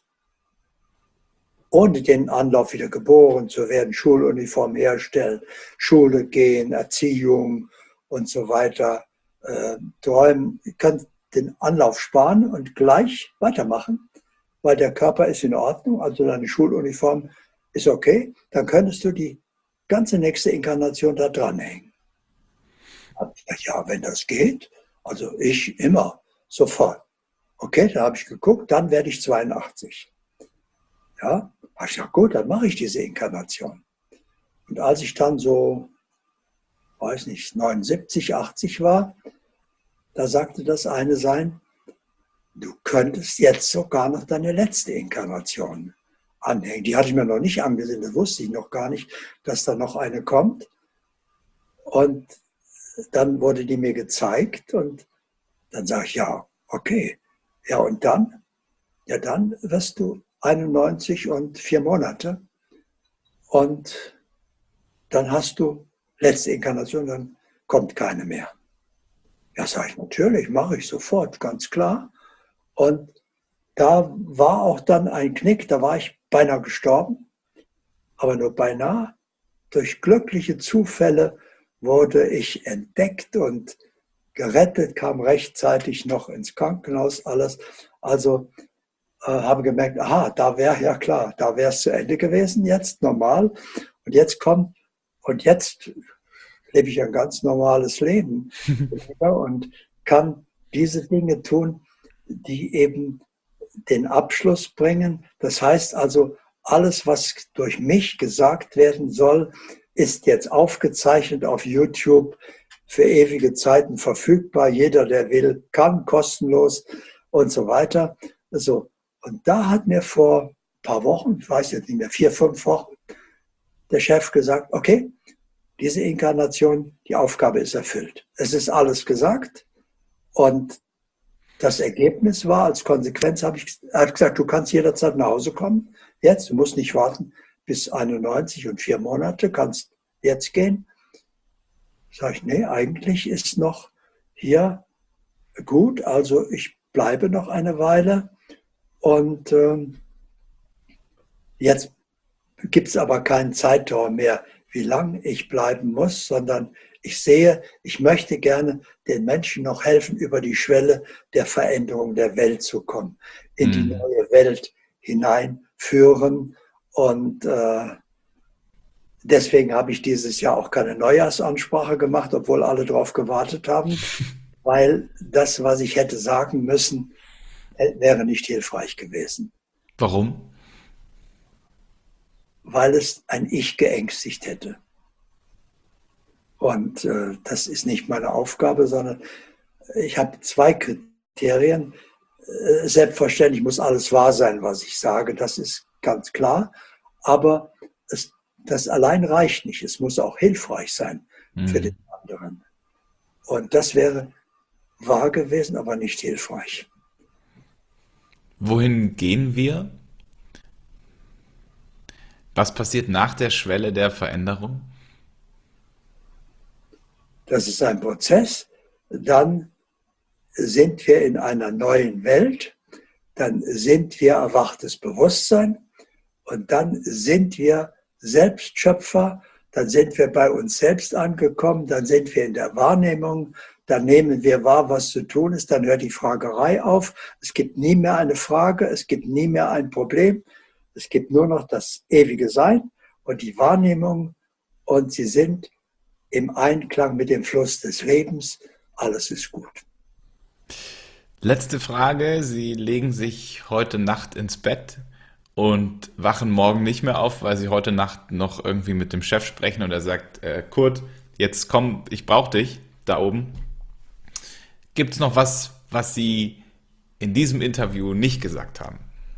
ohne den Anlauf wieder geboren zu werden, Schuluniform herstellen, Schule gehen, Erziehung und so weiter, äh, träumen, ihr könnt den Anlauf sparen und gleich weitermachen, weil der Körper ist in Ordnung, also deine Schuluniform ist okay, dann könntest du die ganze nächste Inkarnation da dranhängen. Ja, wenn das geht, also ich immer, sofort. Okay, da habe ich geguckt, dann werde ich zweiundachtzig. Ja, habe ich gesagt, gut, dann mache ich diese Inkarnation. Und als ich dann so, weiß nicht, neunundsiebzig, achtzig war, da sagte das eine Sein, du könntest jetzt sogar noch deine letzte Inkarnation anhängen. Die hatte ich mir noch nicht angesehen, das wusste ich noch gar nicht, dass da noch eine kommt. Und dann wurde die mir gezeigt und dann sage ich, ja, okay. Ja, und dann? Ja, dann wirst du einundneunzig und vier Monate und dann hast du letzte Inkarnation, dann kommt keine mehr. Ja, sage ich, natürlich, mache ich sofort, ganz klar. Und da war auch dann ein Knick, da war ich beinahe gestorben, aber nur beinahe. Durch glückliche Zufälle wurde ich entdeckt und gerettet, kam rechtzeitig noch ins Krankenhaus, alles. Also äh, habe gemerkt, aha, da wäre, ja klar, da wäre es zu Ende gewesen, jetzt normal. Und jetzt kommt, und jetzt lebe ich ein ganz normales Leben und kann diese Dinge tun, die eben den Abschluss bringen. Das heißt also, alles, was durch mich gesagt werden soll, ist jetzt aufgezeichnet auf YouTube, für ewige Zeiten verfügbar. Jeder, der will, kann, kostenlos und so weiter. So. Und da hat mir vor ein paar Wochen, ich weiß jetzt nicht mehr, vier, fünf Wochen, der Chef gesagt, okay, diese Inkarnation, die Aufgabe ist erfüllt. Es ist alles gesagt und das Ergebnis war, als Konsequenz habe ich hab gesagt, du kannst jederzeit nach Hause kommen. Jetzt, du musst nicht warten bis einundneunzig und vier Monate, kannst jetzt gehen. Sag ich, nee, eigentlich ist noch hier gut, also ich bleibe noch eine Weile und ähm, jetzt gibt es aber keinen Zeitraum mehr, wie lange ich bleiben muss, sondern ich sehe, ich möchte gerne den Menschen noch helfen, über die Schwelle der Veränderung der Welt zu kommen, in die Mhm. neue Welt hineinführen. Und äh, deswegen habe ich dieses Jahr auch keine Neujahrsansprache gemacht, obwohl alle darauf gewartet haben, weil das, was ich hätte sagen müssen, wäre nicht hilfreich gewesen, Warum? weil es ein Ich geängstigt hätte. Und äh, das ist nicht meine Aufgabe, sondern ich habe zwei Kriterien. Äh, selbstverständlich muss alles wahr sein, was ich sage, das ist ganz klar. Aber es das allein reicht nicht. Es muss auch hilfreich sein für Mhm. den anderen. Und das wäre wahr gewesen, aber nicht hilfreich. Wohin gehen wir? Was passiert nach der Schwelle der Veränderung? Das ist ein Prozess. Dann sind wir in einer neuen Welt. Dann sind wir erwachtes Bewusstsein. Und dann sind wir Selbstschöpfer. Dann sind wir bei uns selbst angekommen. Dann sind wir in der Wahrnehmung. Dann nehmen wir wahr, was zu tun ist. Dann hört die Fragerei auf. Es gibt nie mehr eine Frage. Es gibt nie mehr ein Problem. Es gibt nur noch das ewige Sein und die Wahrnehmung. Und sie sind im Einklang mit dem Fluss des Lebens. Alles ist gut. Letzte Frage. Sie legen sich heute Nacht ins Bett und wachen morgen nicht mehr auf, weil Sie heute Nacht noch irgendwie mit dem Chef sprechen und er sagt, äh, Kurt, jetzt komm, ich brauche dich da oben. Gibt es noch was, was Sie in diesem Interview nicht gesagt haben?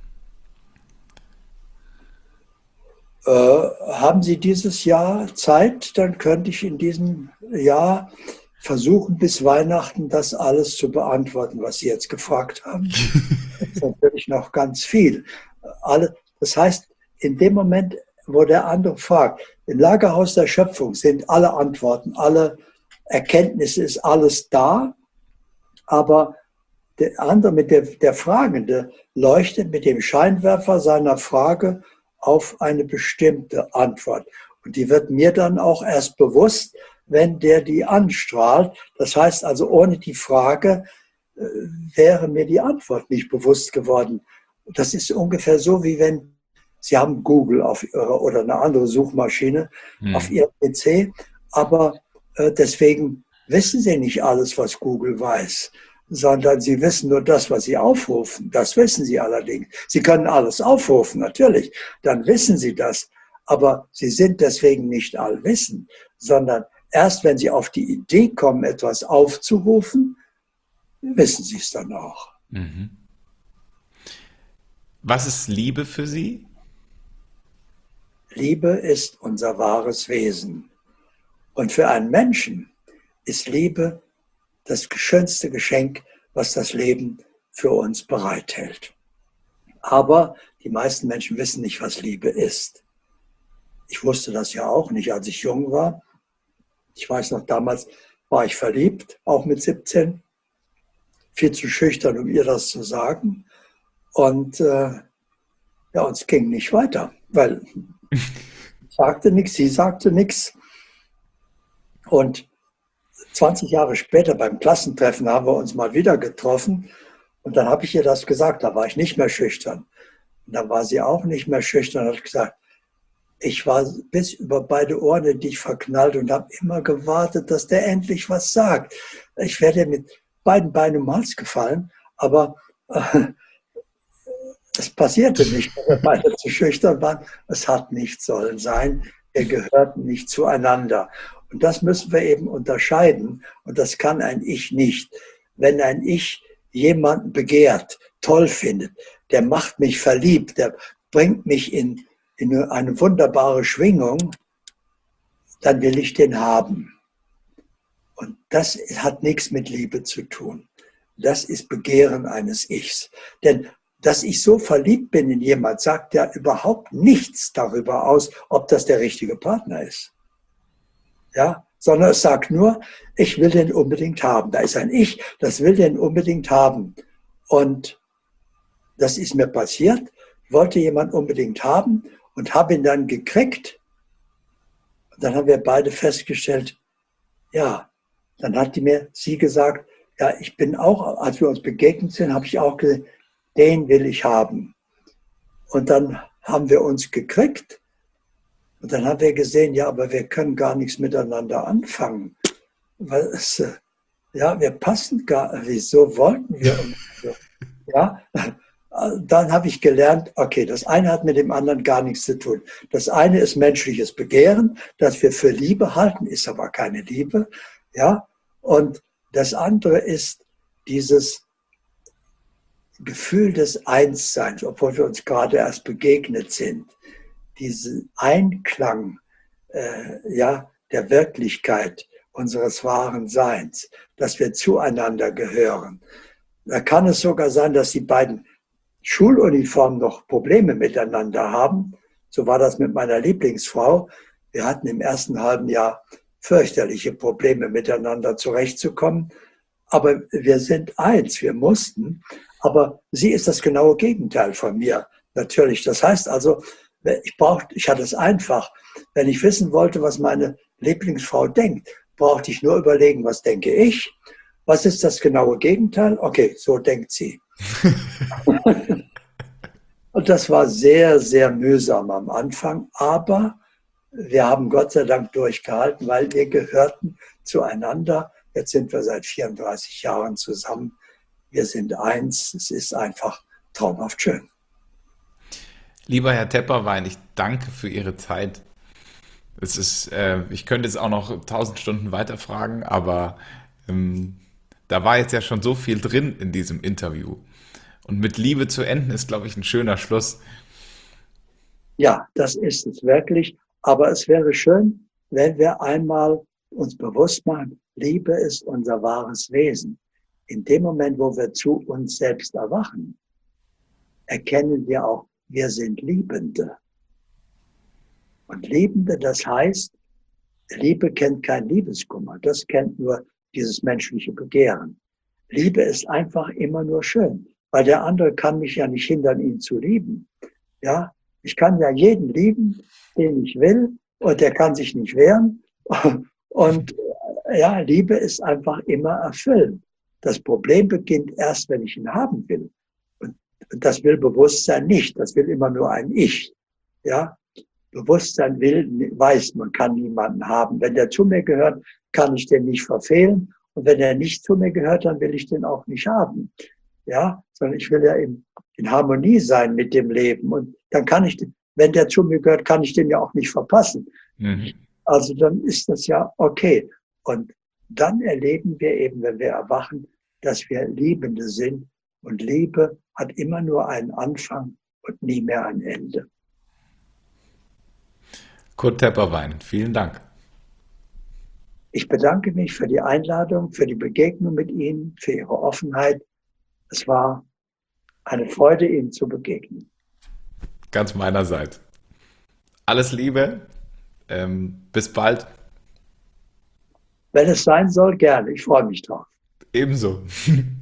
Äh, haben Sie dieses Jahr Zeit, dann könnte ich in diesem Jahr versuchen, bis Weihnachten das alles zu beantworten, was Sie jetzt gefragt haben. Das ist natürlich noch ganz viel. Alle, das heißt, in dem Moment, wo der andere fragt, im Lagerhaus der Schöpfung sind alle Antworten, alle Erkenntnisse, ist alles da, aber der andere, mit der, der Fragende, leuchtet mit dem Scheinwerfer seiner Frage auf eine bestimmte Antwort. Und die wird mir dann auch erst bewusst, wenn der die anstrahlt. Das heißt also, ohne die Frage äh, wäre mir die Antwort nicht bewusst geworden. Das ist ungefähr so, wie wenn Sie haben Google auf Ihrer oder eine andere Suchmaschine auf Hm. Ihrem P C, aber äh, deswegen wissen Sie nicht alles, was Google weiß, sondern Sie wissen nur das, was Sie aufrufen. Das wissen Sie allerdings. Sie können alles aufrufen, natürlich, dann wissen Sie das, aber Sie sind deswegen nicht allwissend, sondern erst wenn Sie auf die Idee kommen, etwas aufzurufen, wissen Sie es dann auch. Mhm. Was ist Liebe für Sie? Liebe ist unser wahres Wesen. Und für einen Menschen ist Liebe das schönste Geschenk, was das Leben für uns bereithält. Aber die meisten Menschen wissen nicht, was Liebe ist. Ich wusste das ja auch nicht, als ich jung war. Ich weiß noch, damals war ich verliebt, auch mit siebzehn. Viel zu schüchtern, um ihr das zu sagen. Und äh, ja, uns ging nicht weiter, weil ich sagte nichts, sie sagte nichts. Und zwanzig Jahre später beim Klassentreffen haben wir uns mal wieder getroffen und dann habe ich ihr das gesagt, da war ich nicht mehr schüchtern. Und dann war sie auch nicht mehr schüchtern und hat gesagt, ich war bis über beide Ohren in dich verknallt und habe immer gewartet, dass der endlich was sagt. Ich wäre dir mit beiden Beinen um den Hals gefallen, aber äh, es passierte nicht, weil wir beide zu schüchtern waren. Es hat nicht sollen sein. Wir gehörten nicht zueinander. Und das müssen wir eben unterscheiden. Und das kann ein Ich nicht. Wenn ein Ich jemanden begehrt, toll findet, der macht mich verliebt, der bringt mich in, in eine wunderbare Schwingung, dann will ich den haben. Und das hat nichts mit Liebe zu tun. Das ist Begehren eines Ichs. Denn dass ich so verliebt bin in jemand, sagt ja überhaupt nichts darüber aus, ob das der richtige Partner ist. Ja, sondern es sagt nur, ich will den unbedingt haben. Da ist ein Ich, das will den unbedingt haben. Und das ist mir passiert. Ich wollte jemand unbedingt haben und habe ihn dann gekriegt. Und dann haben wir beide festgestellt, ja, dann hat die mir sie gesagt, ja, ich bin auch, als wir uns begegnet sind, habe ich auch gesagt, den will ich haben. Und dann haben wir uns gekriegt und dann haben wir gesehen, ja, aber wir können gar nichts miteinander anfangen. Weil es, ja, wir passen gar, wieso wollten wir uns? Ja, dann habe ich gelernt, okay, das eine hat mit dem anderen gar nichts zu tun. Das eine ist menschliches Begehren, das wir für Liebe halten, ist aber keine Liebe. Ja, und das andere ist dieses Gefühl des Einsseins, obwohl wir uns gerade erst begegnet sind. diesen Einklang äh, ja, der Wirklichkeit unseres wahren Seins, dass wir zueinander gehören. Da kann es sogar sein, dass die beiden Schuluniformen noch Probleme miteinander haben. So war das mit meiner Lieblingsfrau. Wir hatten im ersten halben Jahr fürchterliche Probleme miteinander zurechtzukommen. Aber wir sind eins, wir mussten. Aber sie ist das genaue Gegenteil von mir, natürlich. Das heißt also, ich brauchte, ich hatte es einfach. Wenn ich wissen wollte, was meine Lieblingsfrau denkt, brauchte ich nur überlegen, was denke ich? Was ist das genaue Gegenteil? Okay, so denkt sie. Und das war sehr, sehr mühsam am Anfang. Aber wir haben Gott sei Dank durchgehalten, weil wir gehörten zueinander. Jetzt sind wir seit vierunddreißig Jahren zusammen. Wir sind eins. Es ist einfach traumhaft schön. Lieber Herr Tepperwein, ich danke für Ihre Zeit. Es ist, äh, ich könnte jetzt auch noch tausend Stunden weiterfragen, aber ähm, da war jetzt ja schon so viel drin in diesem Interview. Und mit Liebe zu enden ist, glaube ich, ein schöner Schluss. Ja, das ist es wirklich. Aber es wäre schön, wenn wir einmal uns bewusst machen, Liebe ist unser wahres Wesen. In dem Moment, wo wir zu uns selbst erwachen, erkennen wir auch, wir sind Liebende. Und Liebende, das heißt, Liebe kennt kein Liebeskummer. Das kennt nur dieses menschliche Begehren. Liebe ist einfach immer nur schön, weil der andere kann mich ja nicht hindern, ihn zu lieben. Ja, ich kann ja jeden lieben, den ich will, und der kann sich nicht wehren. Und ja, Liebe ist einfach immer erfüllend. Das Problem beginnt erst, wenn ich ihn haben will. Und das will Bewusstsein nicht. Das will immer nur ein Ich. Ja, Bewusstsein will, weiß, man kann niemanden haben. Wenn der zu mir gehört, kann ich den nicht verfehlen. Und wenn er nicht zu mir gehört, dann will ich den auch nicht haben. Ja, sondern ich will ja in, in Harmonie sein mit dem Leben. Und dann kann ich, wenn der zu mir gehört, kann ich den ja auch nicht verpassen. Mhm. Also dann ist das ja okay. Und dann erleben wir eben, wenn wir erwachen, dass wir Liebende sind. Und Liebe hat immer nur einen Anfang und nie mehr ein Ende. Kurt Tepperwein, vielen Dank. Ich bedanke mich für die Einladung, für die Begegnung mit Ihnen, für Ihre Offenheit. Es war eine Freude, Ihnen zu begegnen. Ganz meinerseits. Alles Liebe, ähm, bis bald. Wenn es sein soll, gerne. Ich freue mich drauf. Ebenso.